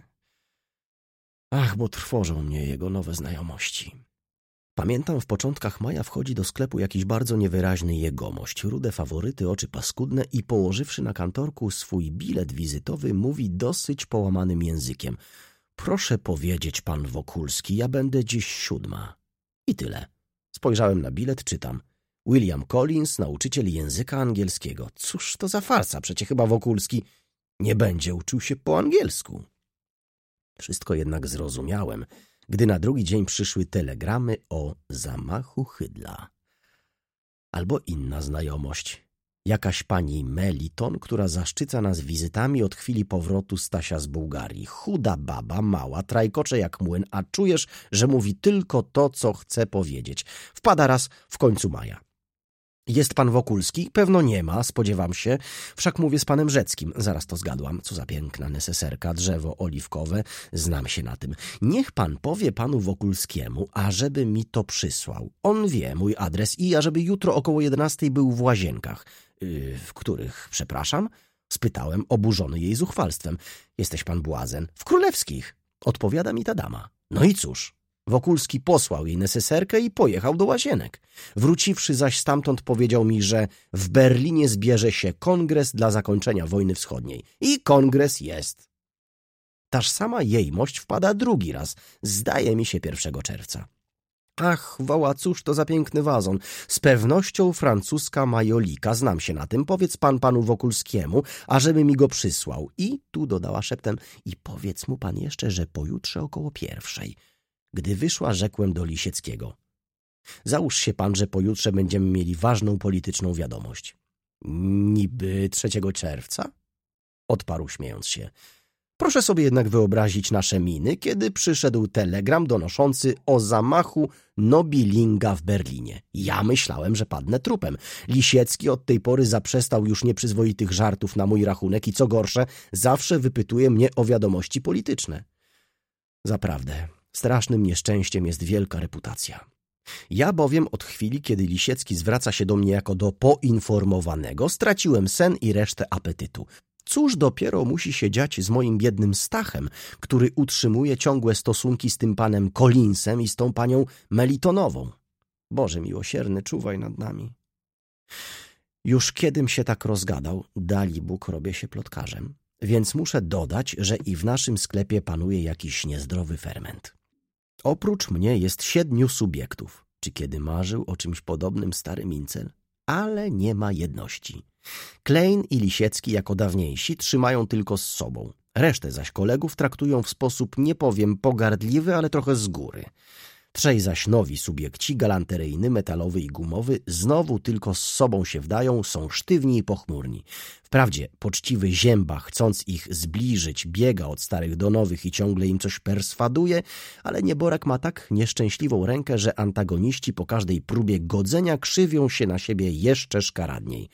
Ach, bo trwożą mnie jego nowe znajomości. Pamiętam, w początkach maja wchodzi do sklepu jakiś bardzo niewyraźny jegomość, rude faworyty, oczy paskudne i położywszy na kantorku swój bilet wizytowy, mówi dosyć połamanym językiem: proszę powiedzieć, pan Wokulski, ja będę dziś 7. I tyle. Spojrzałem na bilet, czytam: William Collins, nauczyciel języka angielskiego. Cóż to za farsa, przecie chyba Wokulski nie będzie uczył się po angielsku. Wszystko jednak zrozumiałem, gdy na drugi dzień przyszły telegramy o zamachu Hydla. Albo inna znajomość. Jakaś pani Meliton, która zaszczyca nas wizytami od chwili powrotu Stasia z Bułgarii. Chuda baba, mała, trajkocze jak młyn, a czujesz, że mówi tylko to, co chce powiedzieć. Wpada raz w końcu maja. Jest pan Wokulski? Pewno nie ma, spodziewam się. Wszak mówię z panem Rzeckim. Zaraz to zgadłam. Co za piękna neseserka, drzewo oliwkowe. Znam się na tym. Niech pan powie panu Wokulskiemu, ażeby mi to przysłał. On wie mój adres i ażeby jutro około 11 był w Łazienkach. W których, przepraszam? Spytałem, oburzony jej zuchwalstwem. Jesteś pan błazen. W Królewskich. Odpowiada mi ta dama. No i cóż? Wokulski posłał jej neseserkę i pojechał do Łazienek. Wróciwszy zaś stamtąd powiedział mi, że w Berlinie zbierze się kongres dla zakończenia wojny wschodniej. I kongres jest. Taż sama jejmość wpada drugi raz, zdaje mi się 1 czerwca. Ach, woła, cóż to za piękny wazon. Z pewnością francuska majolika, znam się na tym. Powiedz pan panu Wokulskiemu, ażeby mi go przysłał. I tu dodała szeptem, i powiedz mu pan jeszcze, że pojutrze około 1. Gdy wyszła, rzekłem do Lisieckiego. Załóż się pan, że pojutrze będziemy mieli ważną polityczną wiadomość. Niby 3 czerwca? Odparł śmiejąc się. Proszę sobie jednak wyobrazić nasze miny, kiedy przyszedł telegram donoszący o zamachu Nobilinga w Berlinie. Ja myślałem, że padnę trupem. Lisiecki od tej pory zaprzestał już nieprzyzwoitych żartów na mój rachunek i co gorsze, zawsze wypytuje mnie o wiadomości polityczne. Zaprawdę, strasznym nieszczęściem jest wielka reputacja. Ja bowiem od chwili, kiedy Lisiecki zwraca się do mnie jako do poinformowanego, straciłem sen i resztę apetytu. Cóż dopiero musi się dziać z moim biednym Stachem, który utrzymuje ciągłe stosunki z tym panem Collinsem i z tą panią Melitonową. Boże miłosierny, czuwaj nad nami. Już kiedym się tak rozgadał, dali Bóg, robię się plotkarzem, więc muszę dodać, że i w naszym sklepie panuje jakiś niezdrowy ferment. Oprócz mnie jest 7 subiektów. Czy kiedy marzył o czymś podobnym stary Mincel? Ale nie ma jedności. Klein i Lisiecki jako dawniejsi trzymają tylko z sobą. Resztę zaś kolegów traktują w sposób, nie powiem pogardliwy, ale trochę z góry. 3 zaś nowi subiekci, galanteryjny, metalowy i gumowy, znowu tylko z sobą się wdają, są sztywni i pochmurni. Wprawdzie poczciwy Zięba, chcąc ich zbliżyć, biega od starych do nowych i ciągle im coś perswaduje, ale nieborak ma tak nieszczęśliwą rękę, że antagoniści po każdej próbie godzenia krzywią się na siebie jeszcze szkaradniej.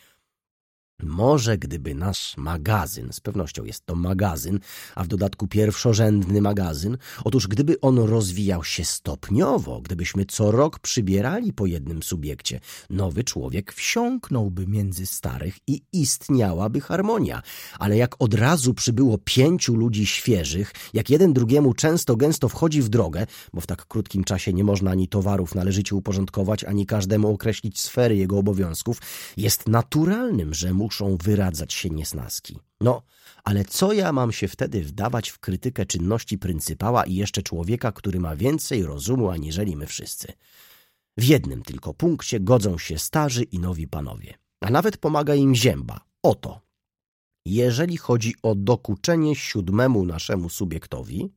Może gdyby nasz magazyn, z pewnością jest to magazyn, a w dodatku pierwszorzędny magazyn, otóż gdyby on rozwijał się stopniowo, gdybyśmy co rok przybierali po jednym subiekcie, nowy człowiek wsiąknąłby między starych i istniałaby harmonia. Ale jak od razu przybyło 5 ludzi świeżych, jak jeden drugiemu często gęsto wchodzi w drogę, bo w tak krótkim czasie nie można ani towarów należycie uporządkować, ani każdemu określić sfery jego obowiązków, jest naturalnym, że muszą wyradzać się niesnaski. No, ale co ja mam się wtedy wdawać w krytykę czynności pryncypała i jeszcze człowieka, który ma więcej rozumu aniżeli my wszyscy? W jednym tylko punkcie godzą się starzy i nowi panowie. A nawet pomaga im Zięba. Oto. Jeżeli chodzi o dokuczenie 7 naszemu subiektowi,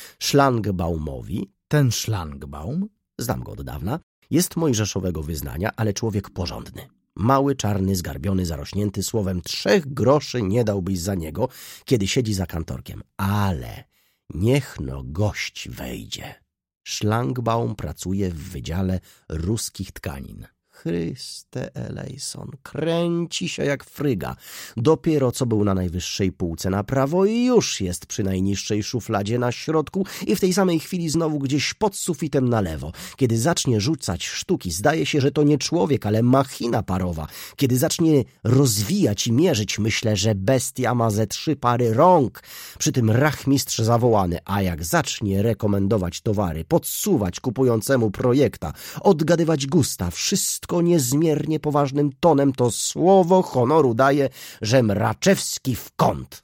Szlangbaumowi, ten Szlangbaum, znam go od dawna, jest mojżeszowego wyznania, ale człowiek porządny. Mały, czarny, zgarbiony, zarośnięty, słowem 3 groszy nie dałbyś za niego, kiedy siedzi za kantorkiem. Ale niech no gość wejdzie. Szlangbaum pracuje w Wydziale Ruskich Tkanin. Chryste elejson, kręci się jak fryga. Dopiero co był na najwyższej półce na prawo i już jest przy najniższej szufladzie na środku i w tej samej chwili znowu gdzieś pod sufitem na lewo. Kiedy zacznie rzucać sztuki, zdaje się, że to nie człowiek, ale machina parowa. Kiedy zacznie rozwijać i mierzyć, myślę, że bestia ma ze 3 pary rąk. Przy tym rachmistrz zawołany, a jak zacznie rekomendować towary, podsuwać kupującemu projekta, odgadywać gusta, wszystko niezmiernie poważnym tonem, to słowo honoru daje, że Mraczewski w kąt.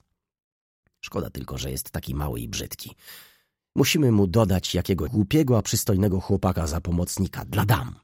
Szkoda tylko, że jest taki mały i brzydki. Musimy mu dodać jakiego głupiego, a przystojnego chłopaka za pomocnika dla dam.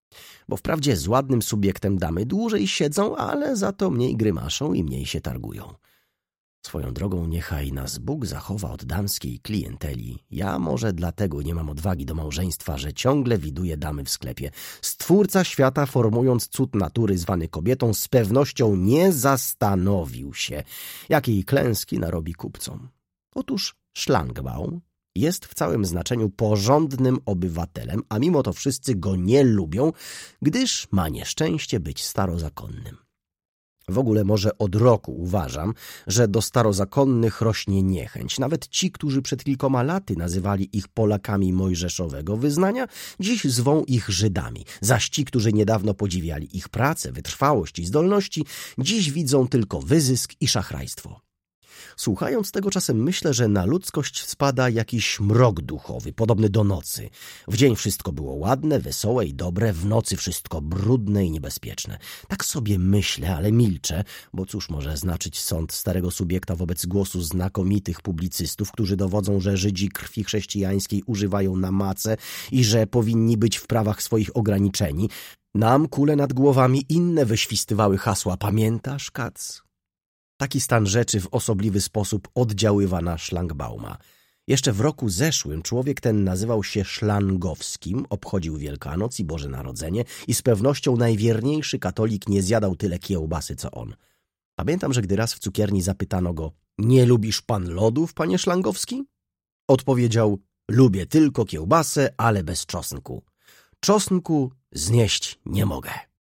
Bo wprawdzie z ładnym subiektem damy dłużej siedzą, ale za to mniej grymaszą i mniej się targują. Swoją drogą niechaj nas Bóg zachowa od damskiej klienteli. Ja może dlatego nie mam odwagi do małżeństwa, że ciągle widuję damy w sklepie. Stwórca świata, formując cud natury zwany kobietą, z pewnością nie zastanowił się, jakiej klęski narobi kupcom. Otóż Szlangbaum Jest w całym znaczeniu porządnym obywatelem, a mimo to wszyscy go nie lubią, gdyż ma nieszczęście być starozakonnym. W ogóle może od roku uważam, że do starozakonnych rośnie niechęć. Nawet ci, którzy przed kilkoma laty nazywali ich Polakami mojżeszowego wyznania, dziś zwą ich Żydami. Zaś ci, którzy niedawno podziwiali ich pracę, wytrwałość i zdolności, dziś widzą tylko wyzysk i szachrajstwo. Słuchając tego czasem myślę, że na ludzkość spada jakiś mrok duchowy, podobny do nocy. W dzień wszystko było ładne, wesołe i dobre, w nocy wszystko brudne i niebezpieczne. Tak sobie myślę, ale milczę, bo cóż może znaczyć sąd starego subiekta wobec głosu znakomitych publicystów, którzy dowodzą, że Żydzi krwi chrześcijańskiej używają na macę i że powinni być w prawach swoich ograniczeni. Nam kule nad głowami inne wyświstywały hasła „Pamiętasz, Kac?” Taki stan rzeczy w osobliwy sposób oddziaływa na Szlangbauma. Jeszcze w roku zeszłym człowiek ten nazywał się Szlangowskim, obchodził Wielkanoc i Boże Narodzenie i z pewnością najwierniejszy katolik nie zjadał tyle kiełbasy, co on. Pamiętam, że gdy raz w cukierni zapytano go: „Nie lubisz pan lodów, panie Szlangowski?” Odpowiedział: „Lubię tylko kiełbasę, ale bez czosnku. Czosnku znieść nie mogę”.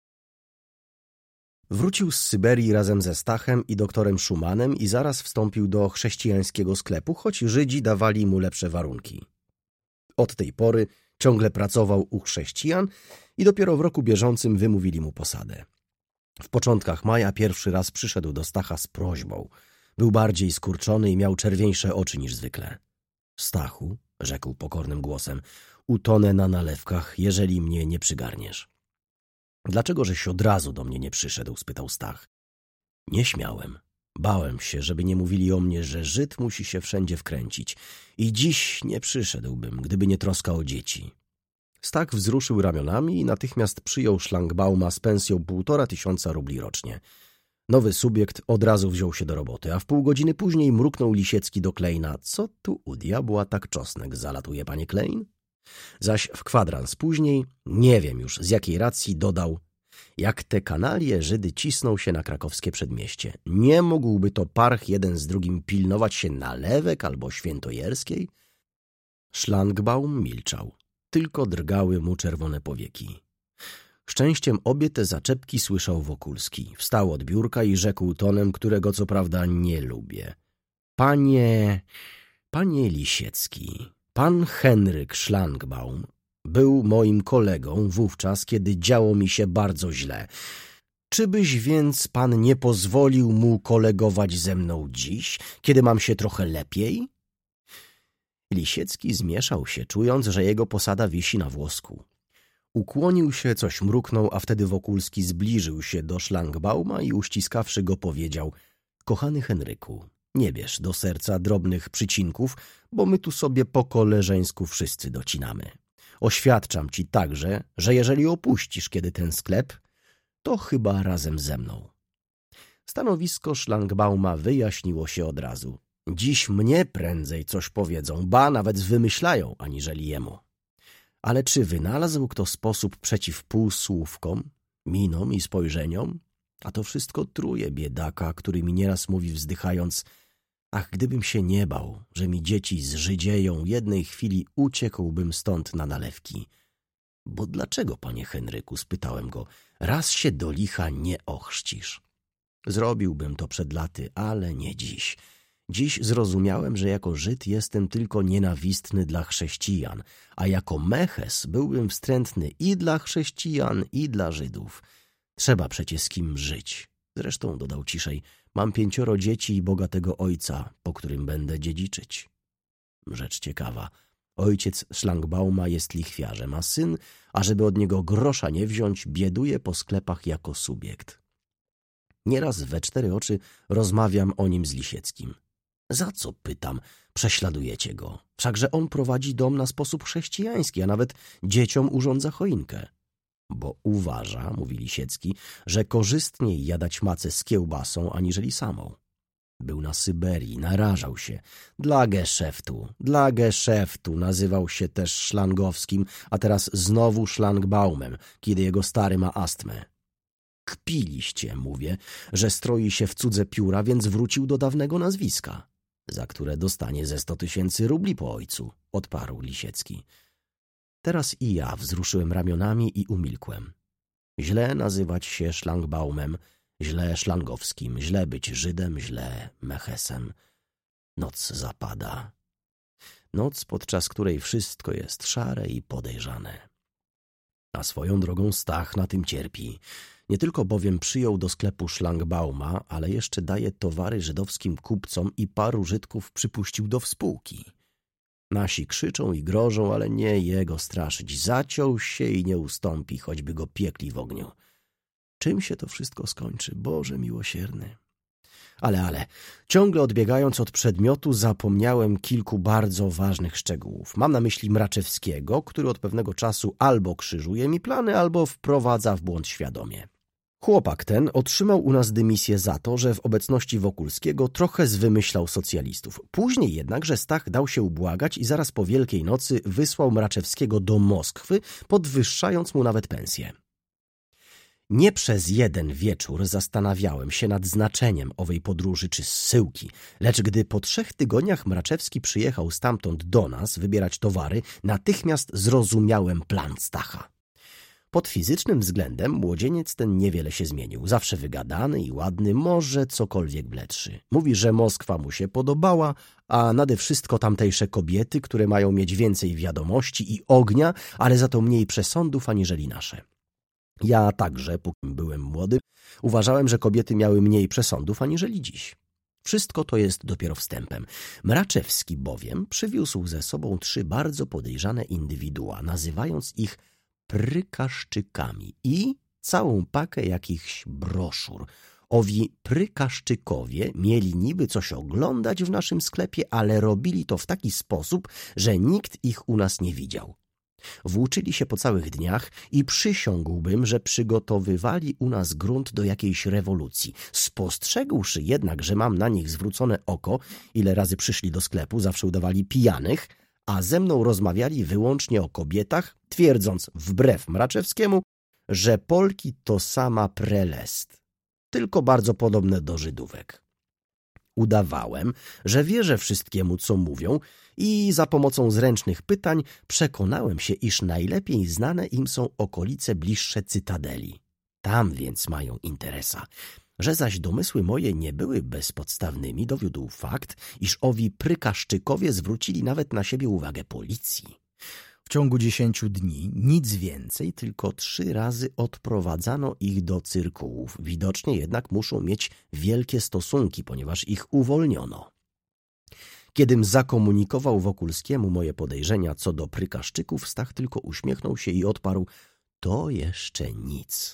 Wrócił z Syberii razem ze Stachem i doktorem Szumanem i zaraz wstąpił do chrześcijańskiego sklepu, choć Żydzi dawali mu lepsze warunki. Od tej pory ciągle pracował u chrześcijan i dopiero w roku bieżącym wymówili mu posadę. W początkach maja pierwszy raz przyszedł do Stacha z prośbą. Był bardziej skurczony i miał czerwieńsze oczy niż zwykle. „Stachu”, rzekł pokornym głosem, „utonę na nalewkach, jeżeli mnie nie przygarniesz”. „Dlaczego żeś od razu do mnie nie przyszedł?” spytał Stach. „Nie śmiałem. Bałem się, żeby nie mówili o mnie, że Żyd musi się wszędzie wkręcić. I dziś nie przyszedłbym, gdyby nie troska o dzieci”. Stach wzruszył ramionami i natychmiast przyjął Szlangbauma z pensją 1500 rubli rocznie. Nowy subiekt od razu wziął się do roboty, a w pół godziny później mruknął Lisiecki do Klejna: „Co tu u diabła tak czosnek zalatuje, panie Klejn?” Zaś w kwadrans później, nie wiem już z jakiej racji, dodał: „Jak te kanalie Żydy cisną się na krakowskie przedmieście, nie mógłby to parch jeden z drugim pilnować się Nalewek albo Świętojerskiej?” Szlangbaum milczał, tylko drgały mu czerwone powieki. Szczęściem obie te zaczepki słyszał Wokulski. Wstał od biurka i rzekł tonem, którego co prawda nie lubię: Panie Lisiecki, pan Henryk Szlangbaum był moim kolegą wówczas, kiedy działo mi się bardzo źle. Czybyś więc pan nie pozwolił mu kolegować ze mną dziś, kiedy mam się trochę lepiej?” Lisiecki zmieszał się, czując, że jego posada wisi na włosku. Ukłonił się, coś mruknął, a wtedy Wokulski zbliżył się do Szlangbauma i uściskawszy go powiedział: „Kochany Henryku, nie bierz do serca drobnych przycinków, bo my tu sobie po koleżeńsku wszyscy docinamy. Oświadczam ci także, że jeżeli opuścisz kiedy ten sklep, to chyba razem ze mną”. Stanowisko Szlangbauma wyjaśniło się od razu. Dziś mnie prędzej coś powiedzą, ba nawet wymyślają, aniżeli jemu. Ale czy wynalazł kto sposób przeciw półsłówkom, minom i spojrzeniom? A to wszystko truje biedaka, który mi nieraz mówi wzdychając: „Ach, gdybym się nie bał, że mi dzieci zżydzieją, jednej chwili uciekłbym stąd na nalewki”. „Bo dlaczego, panie Henryku?” spytałem go. „Raz się do licha nie ochrzcisz”. „Zrobiłbym to przed laty, ale nie dziś. Dziś zrozumiałem, że jako Żyd jestem tylko nienawistny dla chrześcijan, a jako Meches byłbym wstrętny i dla chrześcijan, i dla Żydów. Trzeba przecie z kim żyć. Zresztą”, dodał ciszej, „mam 5 dzieci i bogatego ojca, po którym będę dziedziczyć”. Rzecz ciekawa. Ojciec Szlangbauma jest lichwiarzem, a syn, ażeby od niego grosza nie wziąć, bieduje po sklepach jako subiekt. Nieraz we 4 oczy rozmawiam o nim z Lisieckim. „Za co”, pytam, „prześladujecie go? Wszakże on prowadzi dom na sposób chrześcijański, a nawet dzieciom urządza choinkę”. „Bo uważa”, mówi Lisiecki, „że korzystniej jadać macę z kiełbasą, aniżeli samą”. Był na Syberii, narażał się. Dla geszeftu nazywał się też Szlangowskim, a teraz znowu Szlangbaumem, kiedy jego stary ma astmę. „Kpiliście”, mówię, „że stroi się w cudze pióra, więc wrócił do dawnego nazwiska”. za które dostanie ze 100 000 rubli po ojcu, odparł Lisiecki. Teraz i ja wzruszyłem ramionami i umilkłem. Źle nazywać się szlangbaumem, źle szlangowskim, źle być Żydem, źle Mechesem. Noc zapada. Noc, podczas której wszystko jest szare i podejrzane. A swoją drogą Stach na tym cierpi. Nie tylko bowiem przyjął do sklepu szlangbauma, ale jeszcze daje towary żydowskim kupcom i paru Żydków przypuścił do współki. Nasi krzyczą i grożą, ale nie jego straszyć. Zaciął się i nie ustąpi, choćby go piekli w ogniu. Czym się to wszystko skończy? Boże miłosierny. Ale, ciągle odbiegając od przedmiotu, zapomniałem kilku bardzo ważnych szczegółów. Mam na myśli Mraczewskiego, który od pewnego czasu albo krzyżuje mi plany, albo wprowadza w błąd świadomie. Chłopak ten otrzymał u nas dymisję za to, że w obecności Wokulskiego trochę zwymyślał socjalistów. Później jednak, że Stach dał się ubłagać i zaraz po Wielkiej Nocy wysłał Mraczewskiego do Moskwy, podwyższając mu nawet pensję. Nie przez jeden wieczór zastanawiałem się nad znaczeniem owej podróży czy zsyłki, lecz gdy po 3 tygodniach Mraczewski przyjechał stamtąd do nas wybierać towary, natychmiast zrozumiałem plan Stacha. Pod fizycznym względem młodzieniec ten niewiele się zmienił. Zawsze wygadany i ładny, może cokolwiek bledszy. Mówi, że Moskwa mu się podobała, a nade wszystko tamtejsze kobiety, które mają mieć więcej wiadomości i ognia, ale za to mniej przesądów aniżeli nasze. Ja także, póki byłem młody, uważałem, że kobiety miały mniej przesądów aniżeli dziś. Wszystko to jest dopiero wstępem. Mraczewski bowiem przywiózł ze sobą 3 bardzo podejrzane indywidua, nazywając ich prykaszczykami i całą pakę jakichś broszur. Owi prykaszczykowie mieli niby coś oglądać w naszym sklepie, ale robili to w taki sposób, że nikt ich u nas nie widział. Włóczyli się po całych dniach i przysiągłbym, że przygotowywali u nas grunt do jakiejś rewolucji. Spostrzegłszy jednak, że mam na nich zwrócone oko, ile razy przyszli do sklepu, zawsze udawali pijanych, a ze mną rozmawiali wyłącznie o kobietach, twierdząc wbrew Mraczewskiemu, że Polki to sama prelest, tylko bardzo podobne do Żydówek. Udawałem, że wierzę wszystkiemu, co mówią i za pomocą zręcznych pytań przekonałem się, iż najlepiej znane im są okolice bliższe Cytadeli. Tam więc mają interesa. Że zaś domysły moje nie były bezpodstawnymi, dowiódł fakt, iż owi prykaszczykowie zwrócili nawet na siebie uwagę policji. W ciągu 10 dni nic więcej, tylko 3 razy odprowadzano ich do cyrkułów. Widocznie jednak muszą mieć wielkie stosunki, ponieważ ich uwolniono. Kiedym zakomunikował Wokulskiemu moje podejrzenia co do prykaszczyków, Stach tylko uśmiechnął się i odparł: to jeszcze nic.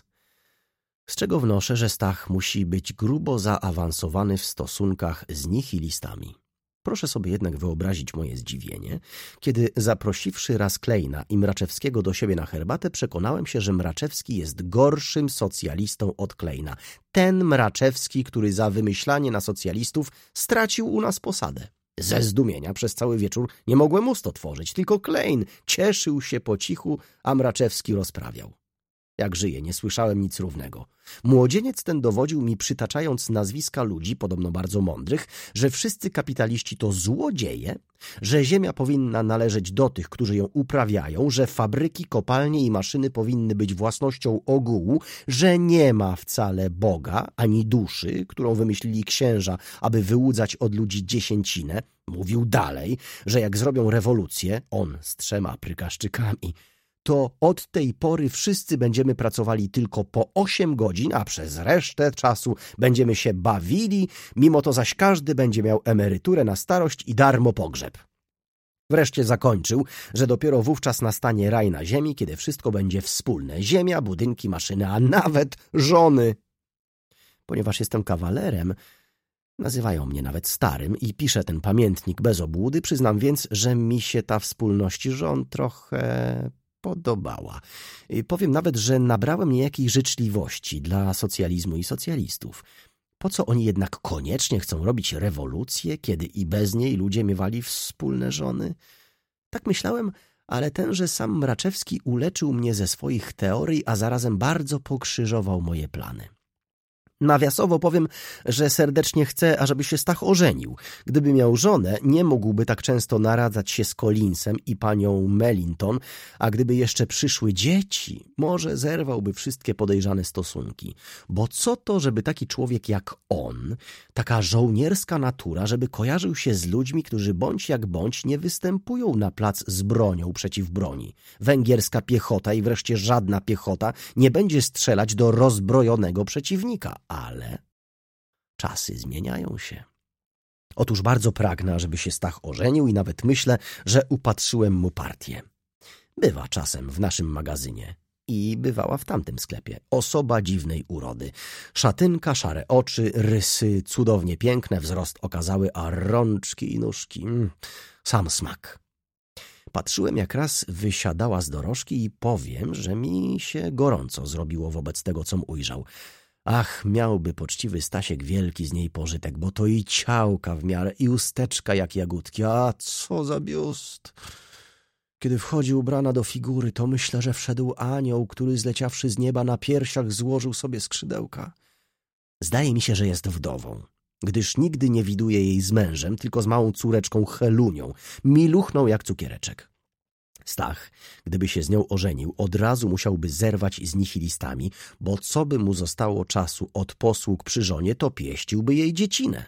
Z czego wnoszę, że Stach musi być grubo zaawansowany w stosunkach z nihilistami. Proszę sobie jednak wyobrazić moje zdziwienie, kiedy zaprosiwszy raz Klejna i Mraczewskiego do siebie na herbatę, przekonałem się, że Mraczewski jest gorszym socjalistą od Klejna. Ten Mraczewski, który za wymyślanie na socjalistów stracił u nas posadę. Ze zdumienia przez cały wieczór nie mogłem ust otworzyć, tylko Klejn cieszył się po cichu, a Mraczewski rozprawiał. Jak żyję, nie słyszałem nic równego. Młodzieniec ten dowodził mi, przytaczając nazwiska ludzi, podobno bardzo mądrych, że wszyscy kapitaliści to złodzieje, że ziemia powinna należeć do tych, którzy ją uprawiają, że fabryki, kopalnie i maszyny powinny być własnością ogółu, że nie ma wcale Boga ani duszy, którą wymyślili księża, aby wyłudzać od ludzi dziesięcinę. Mówił dalej, że jak zrobią rewolucję, on z 3 prykaszczykami, to od tej pory wszyscy będziemy pracowali tylko po 8 godzin, a przez resztę czasu będziemy się bawili, mimo to zaś każdy będzie miał emeryturę na starość i darmo pogrzeb. Wreszcie zakończył, że dopiero wówczas nastanie raj na ziemi, kiedy wszystko będzie wspólne. Ziemia, budynki, maszyny, a nawet żony. Ponieważ jestem kawalerem, nazywają mnie nawet starym i piszę ten pamiętnik bez obłudy, przyznam więc, że mi się ta wspólność żon trochę podobała. Powiem nawet, że nabrałem niejakiej życzliwości dla socjalizmu i socjalistów. Po co oni jednak koniecznie chcą robić rewolucję, kiedy i bez niej ludzie miewali wspólne żony? Tak myślałem, ale tenże sam Mraczewski uleczył mnie ze swoich teorii, a zarazem bardzo pokrzyżował moje plany. Nawiasowo powiem, że serdecznie chcę, ażeby się Stach ożenił. Gdyby miał żonę, nie mógłby tak często naradzać się z Collinsem i panią Mellington, a gdyby jeszcze przyszły dzieci, może zerwałby wszystkie podejrzane stosunki. Bo co to, żeby taki człowiek jak on, taka żołnierska natura, żeby kojarzył się z ludźmi, którzy bądź jak bądź nie występują na plac z bronią przeciw broni. Węgierska piechota i wreszcie żadna piechota nie będzie strzelać do rozbrojonego przeciwnika. Ale czasy zmieniają się. Otóż bardzo pragnę, żeby się Stach ożenił i nawet myślę, że upatrzyłem mu partię. Bywa czasem w naszym magazynie i bywała w tamtym sklepie. Osoba dziwnej urody. Szatynka, szare oczy, rysy, cudownie piękne, wzrost okazały, a rączki i nóżki. Sam smak. Patrzyłem, jak raz wysiadała z dorożki i powiem, że mi się gorąco zrobiło wobec tego, com ujrzał. Ach, miałby poczciwy Stasiek wielki z niej pożytek, bo to i ciałka w miarę, i usteczka jak jagódki. A co za biust! Kiedy wchodzi ubrana do figury, to myślę, że wszedł anioł, który zleciawszy z nieba na piersiach złożył sobie skrzydełka. Zdaje mi się, że jest wdową, gdyż nigdy nie widuje jej z mężem, tylko z małą córeczką Helunią, miluchną jak cukiereczek. Stach, gdyby się z nią ożenił, od razu musiałby zerwać z nihilistami, bo co by mu zostało czasu od posług przy żonie, to pieściłby jej dziecinę.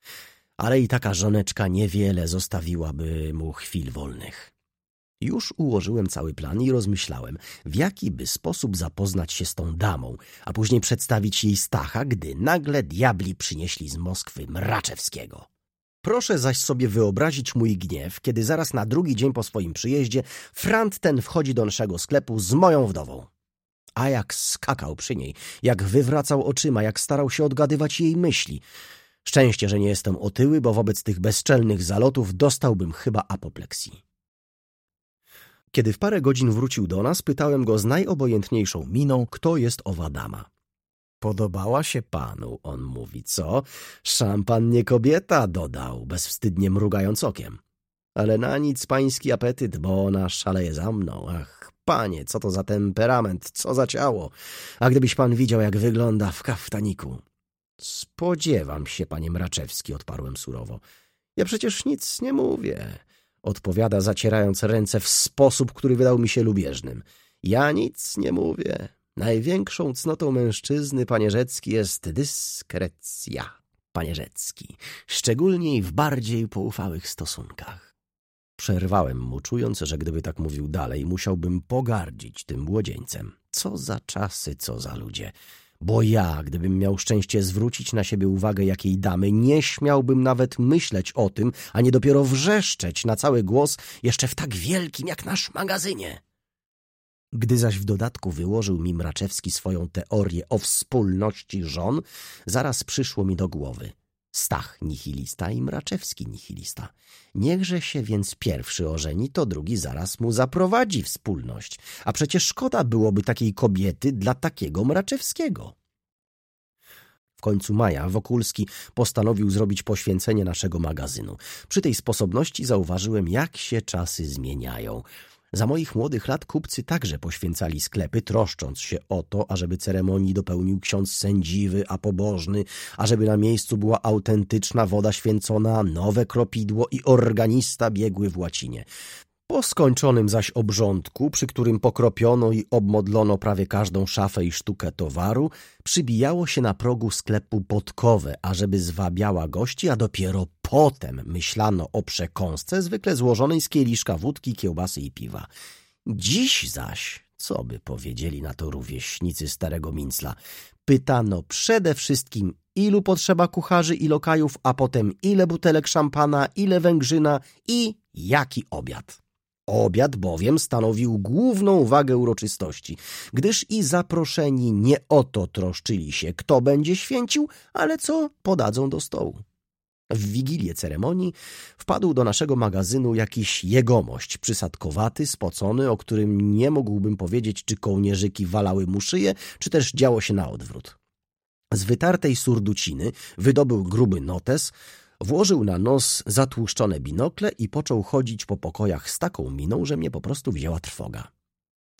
Ale i taka żoneczka niewiele zostawiłaby mu chwil wolnych. Już ułożyłem cały plan i rozmyślałem, w jaki by sposób zapoznać się z tą damą, a później przedstawić jej Stacha, gdy nagle diabli przynieśli z Moskwy Mraczewskiego. Proszę zaś sobie wyobrazić mój gniew, kiedy zaraz na drugi dzień po swoim przyjeździe frant ten wchodzi do naszego sklepu z moją wdową. A jak skakał przy niej, jak wywracał oczyma, jak starał się odgadywać jej myśli. Szczęście, że nie jestem otyły, bo wobec tych bezczelnych zalotów dostałbym chyba apopleksji. Kiedy w parę godzin wrócił do nas, pytałem go z najobojętniejszą miną, kto jest owa dama. Podobała się panu, on mówi. Co? Szampan nie kobieta, dodał, bezwstydnie mrugając okiem. Ale na nic pański apetyt, bo ona szaleje za mną. Ach, panie, co to za temperament, co za ciało. A gdybyś pan widział, jak wygląda w kaftaniku. Spodziewam się, panie Mraczewski, odparłem surowo. Ja przecież nic nie mówię, odpowiada, zacierając ręce w sposób, który wydał mi się lubieżnym. Ja nic nie mówię. Największą cnotą mężczyzny, panie Rzecki, jest dyskrecja, panie Rzecki, szczególnie i w bardziej poufałych stosunkach. Przerwałem mu, czując, że gdyby tak mówił dalej, musiałbym pogardzić tym młodzieńcem. Co za czasy, co za ludzie. Bo ja, gdybym miał szczęście zwrócić na siebie uwagę jakiej damy, nie śmiałbym nawet myśleć o tym, a nie dopiero wrzeszczeć na cały głos jeszcze w tak wielkim jak nasz magazynie. Gdy zaś w dodatku wyłożył mi Mraczewski swoją teorię o wspólności żon, zaraz przyszło mi do głowy. Stach nihilista i Mraczewski nihilista. Niechże się więc pierwszy ożeni, to drugi zaraz mu zaprowadzi wspólność. A przecież szkoda byłoby takiej kobiety dla takiego Mraczewskiego. W końcu maja Wokulski postanowił zrobić poświęcenie naszego magazynu. Przy tej sposobności zauważyłem, jak się czasy zmieniają. Za moich młodych lat kupcy także poświęcali sklepy, troszcząc się o to, ażeby ceremonii dopełnił ksiądz sędziwy, a pobożny, ażeby na miejscu była autentyczna woda święcona, nowe kropidło i organista biegły w łacinie. Po skończonym zaś obrządku, przy którym pokropiono i obmodlono prawie każdą szafę i sztukę towaru, przybijało się na progu sklepu podkowę, ażeby zwabiała gości, a dopiero potem myślano o przekąsce, zwykle złożonej z kieliszka wódki, kiełbasy i piwa. Dziś zaś, co by powiedzieli na to rówieśnicy starego Mincla, pytano przede wszystkim, ilu potrzeba kucharzy i lokajów, a potem ile butelek szampana, ile węgrzyna i jaki obiad. Obiad bowiem stanowił główną wagę uroczystości, gdyż i zaproszeni nie o to troszczyli się, kto będzie święcił, ale co podadzą do stołu. W wigilię ceremonii wpadł do naszego magazynu jakiś jegomość, przysadkowaty, spocony, o którym nie mógłbym powiedzieć, czy kołnierzyki walały mu szyję, czy też działo się na odwrót. Z wytartej surduciny wydobył gruby notes, włożył na nos zatłuszczone binokle i począł chodzić po pokojach z taką miną, że mnie po prostu wzięła trwoga.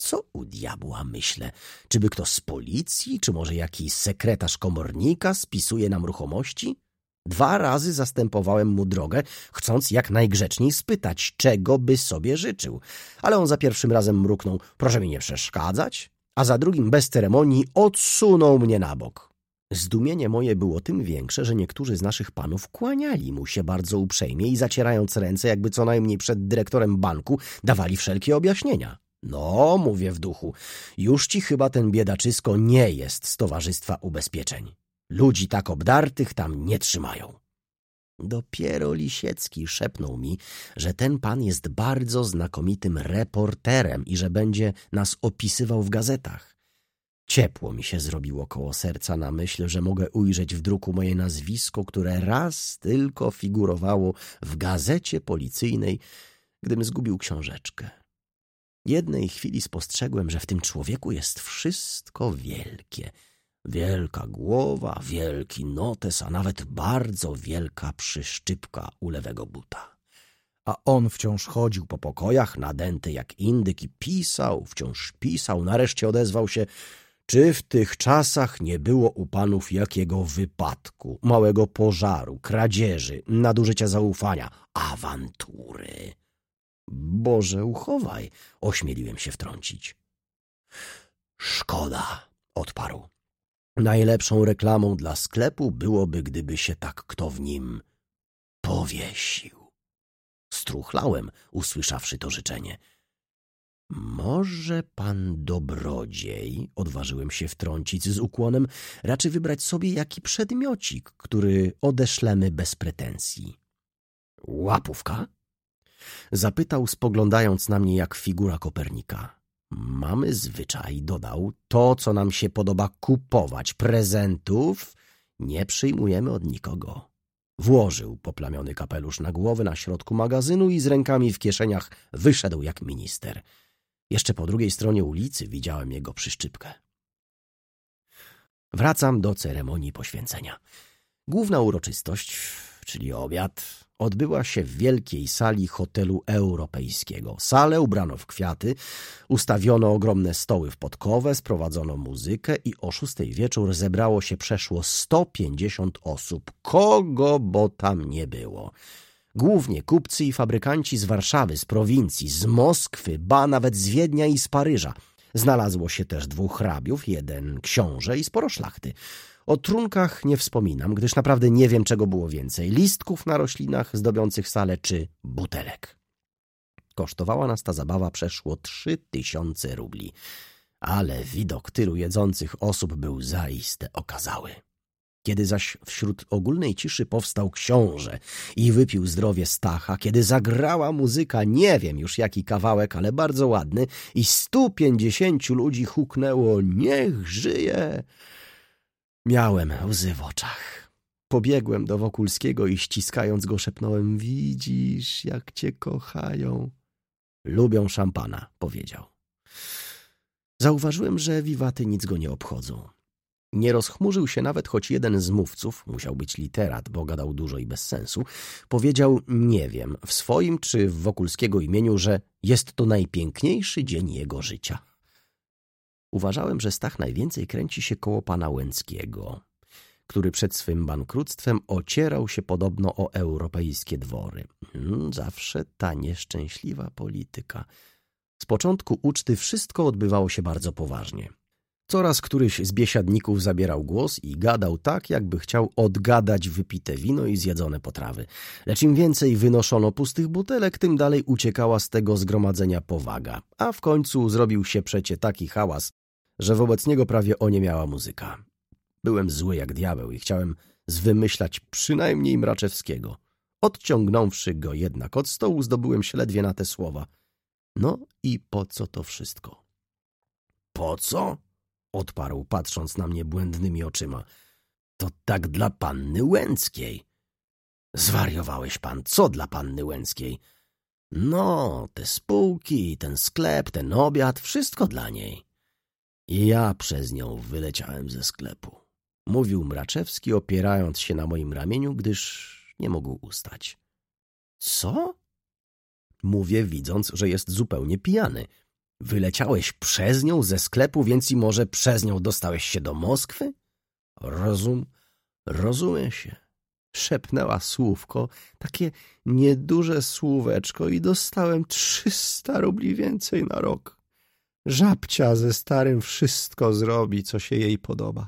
Co u diabła, myślę? Czyby kto z policji, czy może jakiś sekretarz komornika spisuje nam ruchomości? 2 razy zastępowałem mu drogę, chcąc jak najgrzeczniej spytać, czego by sobie życzył. Ale on za pierwszym razem mruknął, proszę mi nie przeszkadzać, a za drugim bez ceremonii odsunął mnie na bok. Zdumienie moje było tym większe, że niektórzy z naszych panów kłaniali mu się bardzo uprzejmie i zacierając ręce, jakby co najmniej przed dyrektorem banku, dawali wszelkie objaśnienia. No, mówię w duchu, już ci chyba ten biedaczysko nie jest z Towarzystwa Ubezpieczeń. Ludzi tak obdartych tam nie trzymają. Dopiero Lisiecki szepnął mi, że ten pan jest bardzo znakomitym reporterem i że będzie nas opisywał w gazetach. Ciepło mi się zrobiło koło serca na myśl, że mogę ujrzeć w druku moje nazwisko, które raz tylko figurowało w gazecie policyjnej, gdym zgubił książeczkę. Jednej chwili spostrzegłem, że w tym człowieku jest wszystko wielkie. Wielka głowa, wielki notes, a nawet bardzo wielka przyszczypka u lewego buta. A on wciąż chodził po pokojach, nadęty jak indyk i pisał, wciąż pisał. Nareszcie odezwał się, czy w tych czasach nie było u panów jakiego wypadku, małego pożaru, kradzieży, nadużycia zaufania, awantury. Boże, uchowaj, ośmieliłem się wtrącić. Szkoda, odparł. Najlepszą reklamą dla sklepu byłoby, gdyby się tak kto w nim powiesił. Struchlałem, usłyszawszy to życzenie. Może pan dobrodziej, odważyłem się wtrącić z ukłonem, raczy wybrać sobie jaki przedmiocik, który odeszlemy bez pretensji. Łapówka? Zapytał, spoglądając na mnie jak figura Kopernika. Mamy zwyczaj, dodał, to, co nam się podoba kupować, prezentów, nie przyjmujemy od nikogo. Włożył poplamiony kapelusz na głowę na środku magazynu i z rękami w kieszeniach wyszedł jak minister. Jeszcze po drugiej stronie ulicy widziałem jego przyszczypkę. Wracam do ceremonii poświęcenia. Główna uroczystość, czyli obiad, odbyła się w wielkiej sali hotelu europejskiego. Salę ubrano w kwiaty, ustawiono ogromne stoły w podkowę, sprowadzono muzykę i o 6 wieczór zebrało się przeszło 150 osób. Kogo bo tam nie było. Głównie kupcy i fabrykanci z Warszawy, z prowincji, z Moskwy, ba nawet z Wiednia i z Paryża. Znalazło się też 2 hrabiów, 1 książę i sporo szlachty. O trunkach nie wspominam, gdyż naprawdę nie wiem, czego było więcej. Listków na roślinach zdobiących salę czy butelek. Kosztowała nas ta zabawa przeszło 3000 rubli. Ale widok tylu jedzących osób był zaiste okazały. Kiedy zaś wśród ogólnej ciszy powstał książę i wypił zdrowie Stacha, kiedy zagrała muzyka, nie wiem już jaki kawałek, ale bardzo ładny, i 150 ludzi huknęło, niech żyje! Miałem łzy w oczach. Pobiegłem do Wokulskiego i ściskając go szepnąłem, widzisz, jak cię kochają. Lubią szampana, powiedział. Zauważyłem, że wiwaty nic go nie obchodzą. Nie rozchmurzył się nawet, choć jeden z mówców, musiał być literat, bo gadał dużo i bez sensu, powiedział, nie wiem, w swoim czy w Wokulskiego imieniu, że jest to najpiękniejszy dzień jego życia. Uważałem, że Stach najwięcej kręci się koło pana Łęckiego, który przed swym bankructwem ocierał się podobno o europejskie dwory. Zawsze ta nieszczęśliwa polityka. Z początku uczty wszystko odbywało się bardzo poważnie. Coraz któryś z biesiadników zabierał głos i gadał tak, jakby chciał odgadać wypite wino i zjedzone potrawy. Lecz im więcej wynoszono pustych butelek, tym dalej uciekała z tego zgromadzenia powaga. A w końcu zrobił się przecie taki hałas, że wobec niego prawie oniemiała muzyka. Byłem zły jak diabeł i chciałem zwymyślać przynajmniej Mraczewskiego. Odciągnąwszy go jednak od stołu, zdobyłem się ledwie na te słowa. No i po co to wszystko? Po co? Odparł, patrząc na mnie błędnymi oczyma. To tak dla panny Łęckiej. Zwariowałeś pan, co dla panny Łęckiej? No, te spółki, ten sklep, ten obiad, wszystko dla niej. I ja przez nią wyleciałem ze sklepu. Mówił Mraczewski, opierając się na moim ramieniu, gdyż nie mógł ustać. Co? Mówię, widząc, że jest zupełnie pijany. Wyleciałeś przez nią ze sklepu, więc i może przez nią dostałeś się do Moskwy? Rozumie się. Szepnęła słówko, takie nieduże słóweczko i dostałem 300 rubli więcej na rok. Żabcia ze starym wszystko zrobi, co się jej podoba.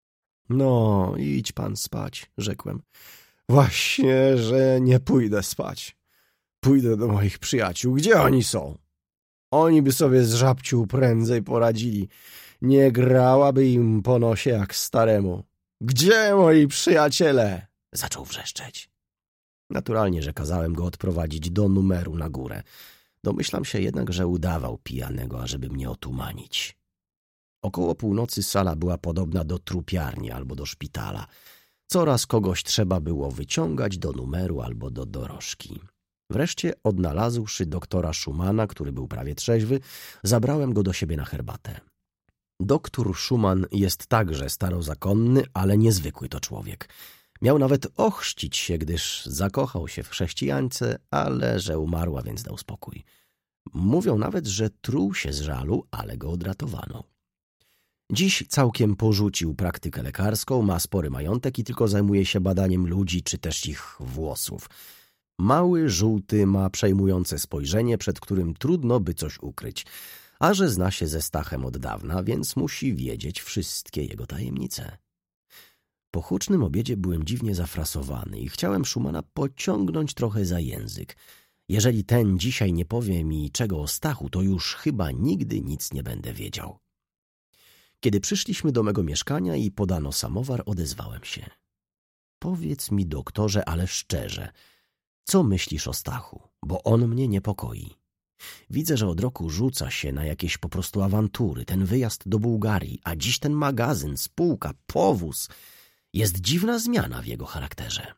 No, idź pan spać, rzekłem. Właśnie, że nie pójdę spać. Pójdę do moich przyjaciół. Gdzie oni są? Oni by sobie z żabcią prędzej poradzili. Nie grałaby im po nosie jak staremu. Gdzie moi przyjaciele? Zaczął wrzeszczeć. Naturalnie, że kazałem go odprowadzić do numeru na górę. Domyślam się jednak, że udawał pijanego, ażeby mnie otumanić. Około północy sala była podobna do trupiarni albo do szpitala. Coraz kogoś trzeba było wyciągać do numeru albo do dorożki. Wreszcie, odnalazłszy doktora Schumana, który był prawie trzeźwy, zabrałem go do siebie na herbatę. Doktor Schuman jest także starozakonny, ale niezwykły to człowiek. Miał nawet ochrzcić się, gdyż zakochał się w chrześcijańce, ale że umarła, więc dał spokój. Mówią nawet, że truł się z żalu, ale go odratowano. Dziś całkiem porzucił praktykę lekarską, ma spory majątek i tylko zajmuje się badaniem ludzi czy też ich włosów. Mały, żółty, ma przejmujące spojrzenie, przed którym trudno by coś ukryć, a że zna się ze Stachem od dawna, więc musi wiedzieć wszystkie jego tajemnice. Po hucznym obiedzie byłem dziwnie zafrasowany i chciałem Schumana pociągnąć trochę za język. Jeżeli ten dzisiaj nie powie mi czego o Stachu, to już chyba nigdy nic nie będę wiedział. Kiedy przyszliśmy do mego mieszkania i podano samowar, odezwałem się. Powiedz mi, doktorze, ale szczerze, co myślisz o Stachu, bo on mnie niepokoi. Widzę, że od roku rzuca się na jakieś po prostu awantury, ten wyjazd do Bułgarii, a dziś ten magazyn, spółka, powóz. Jest dziwna zmiana w jego charakterze.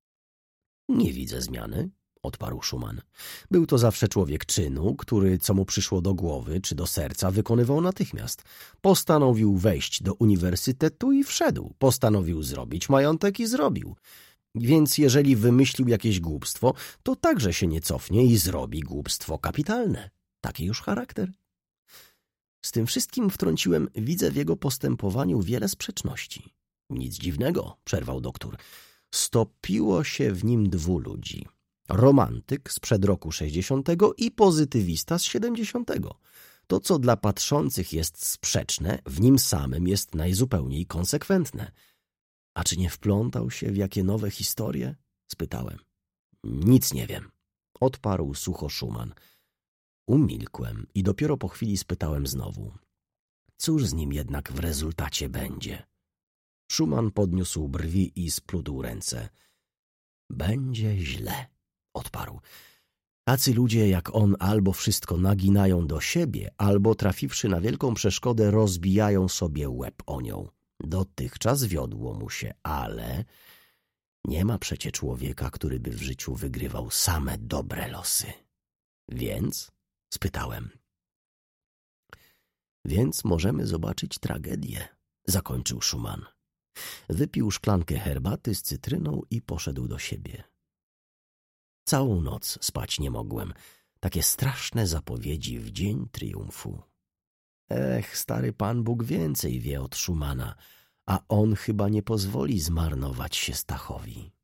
Nie widzę zmiany, odparł Schuman. Był to zawsze człowiek czynu, który, co mu przyszło do głowy czy do serca, wykonywał natychmiast. Postanowił wejść do uniwersytetu i wszedł. Postanowił zrobić majątek i zrobił. Więc jeżeli wymyślił jakieś głupstwo, to także się nie cofnie i zrobi głupstwo kapitalne. Taki już charakter. Z tym wszystkim wtrąciłem, widzę w jego postępowaniu wiele sprzeczności. Nic dziwnego, przerwał doktor. Stopiło się w nim dwóch ludzi. Romantyk sprzed roku 60 i pozytywista z 70. To, co dla patrzących jest sprzeczne, w nim samym jest najzupełniej konsekwentne. A czy nie wplątał się w jakie nowe historie? Spytałem. Nic nie wiem, odparł sucho Schuman. Umilkłem i dopiero po chwili spytałem znowu. Cóż z nim jednak w rezultacie będzie? Schuman podniósł brwi i splótł ręce. Będzie źle, odparł. Tacy ludzie jak on albo wszystko naginają do siebie, albo trafiwszy na wielką przeszkodę rozbijają sobie łeb o nią. Dotychczas wiodło mu się, ale nie ma przecie człowieka, który by w życiu wygrywał same dobre losy. Więc? Spytałem. Więc możemy zobaczyć tragedię, zakończył Schuman. Wypił szklankę herbaty z cytryną i poszedł do siebie. Całą noc spać nie mogłem. Takie straszne zapowiedzi w dzień triumfu. Stary Pan Bóg więcej wie od Schumana, a on chyba nie pozwoli zmarnować się Stachowi.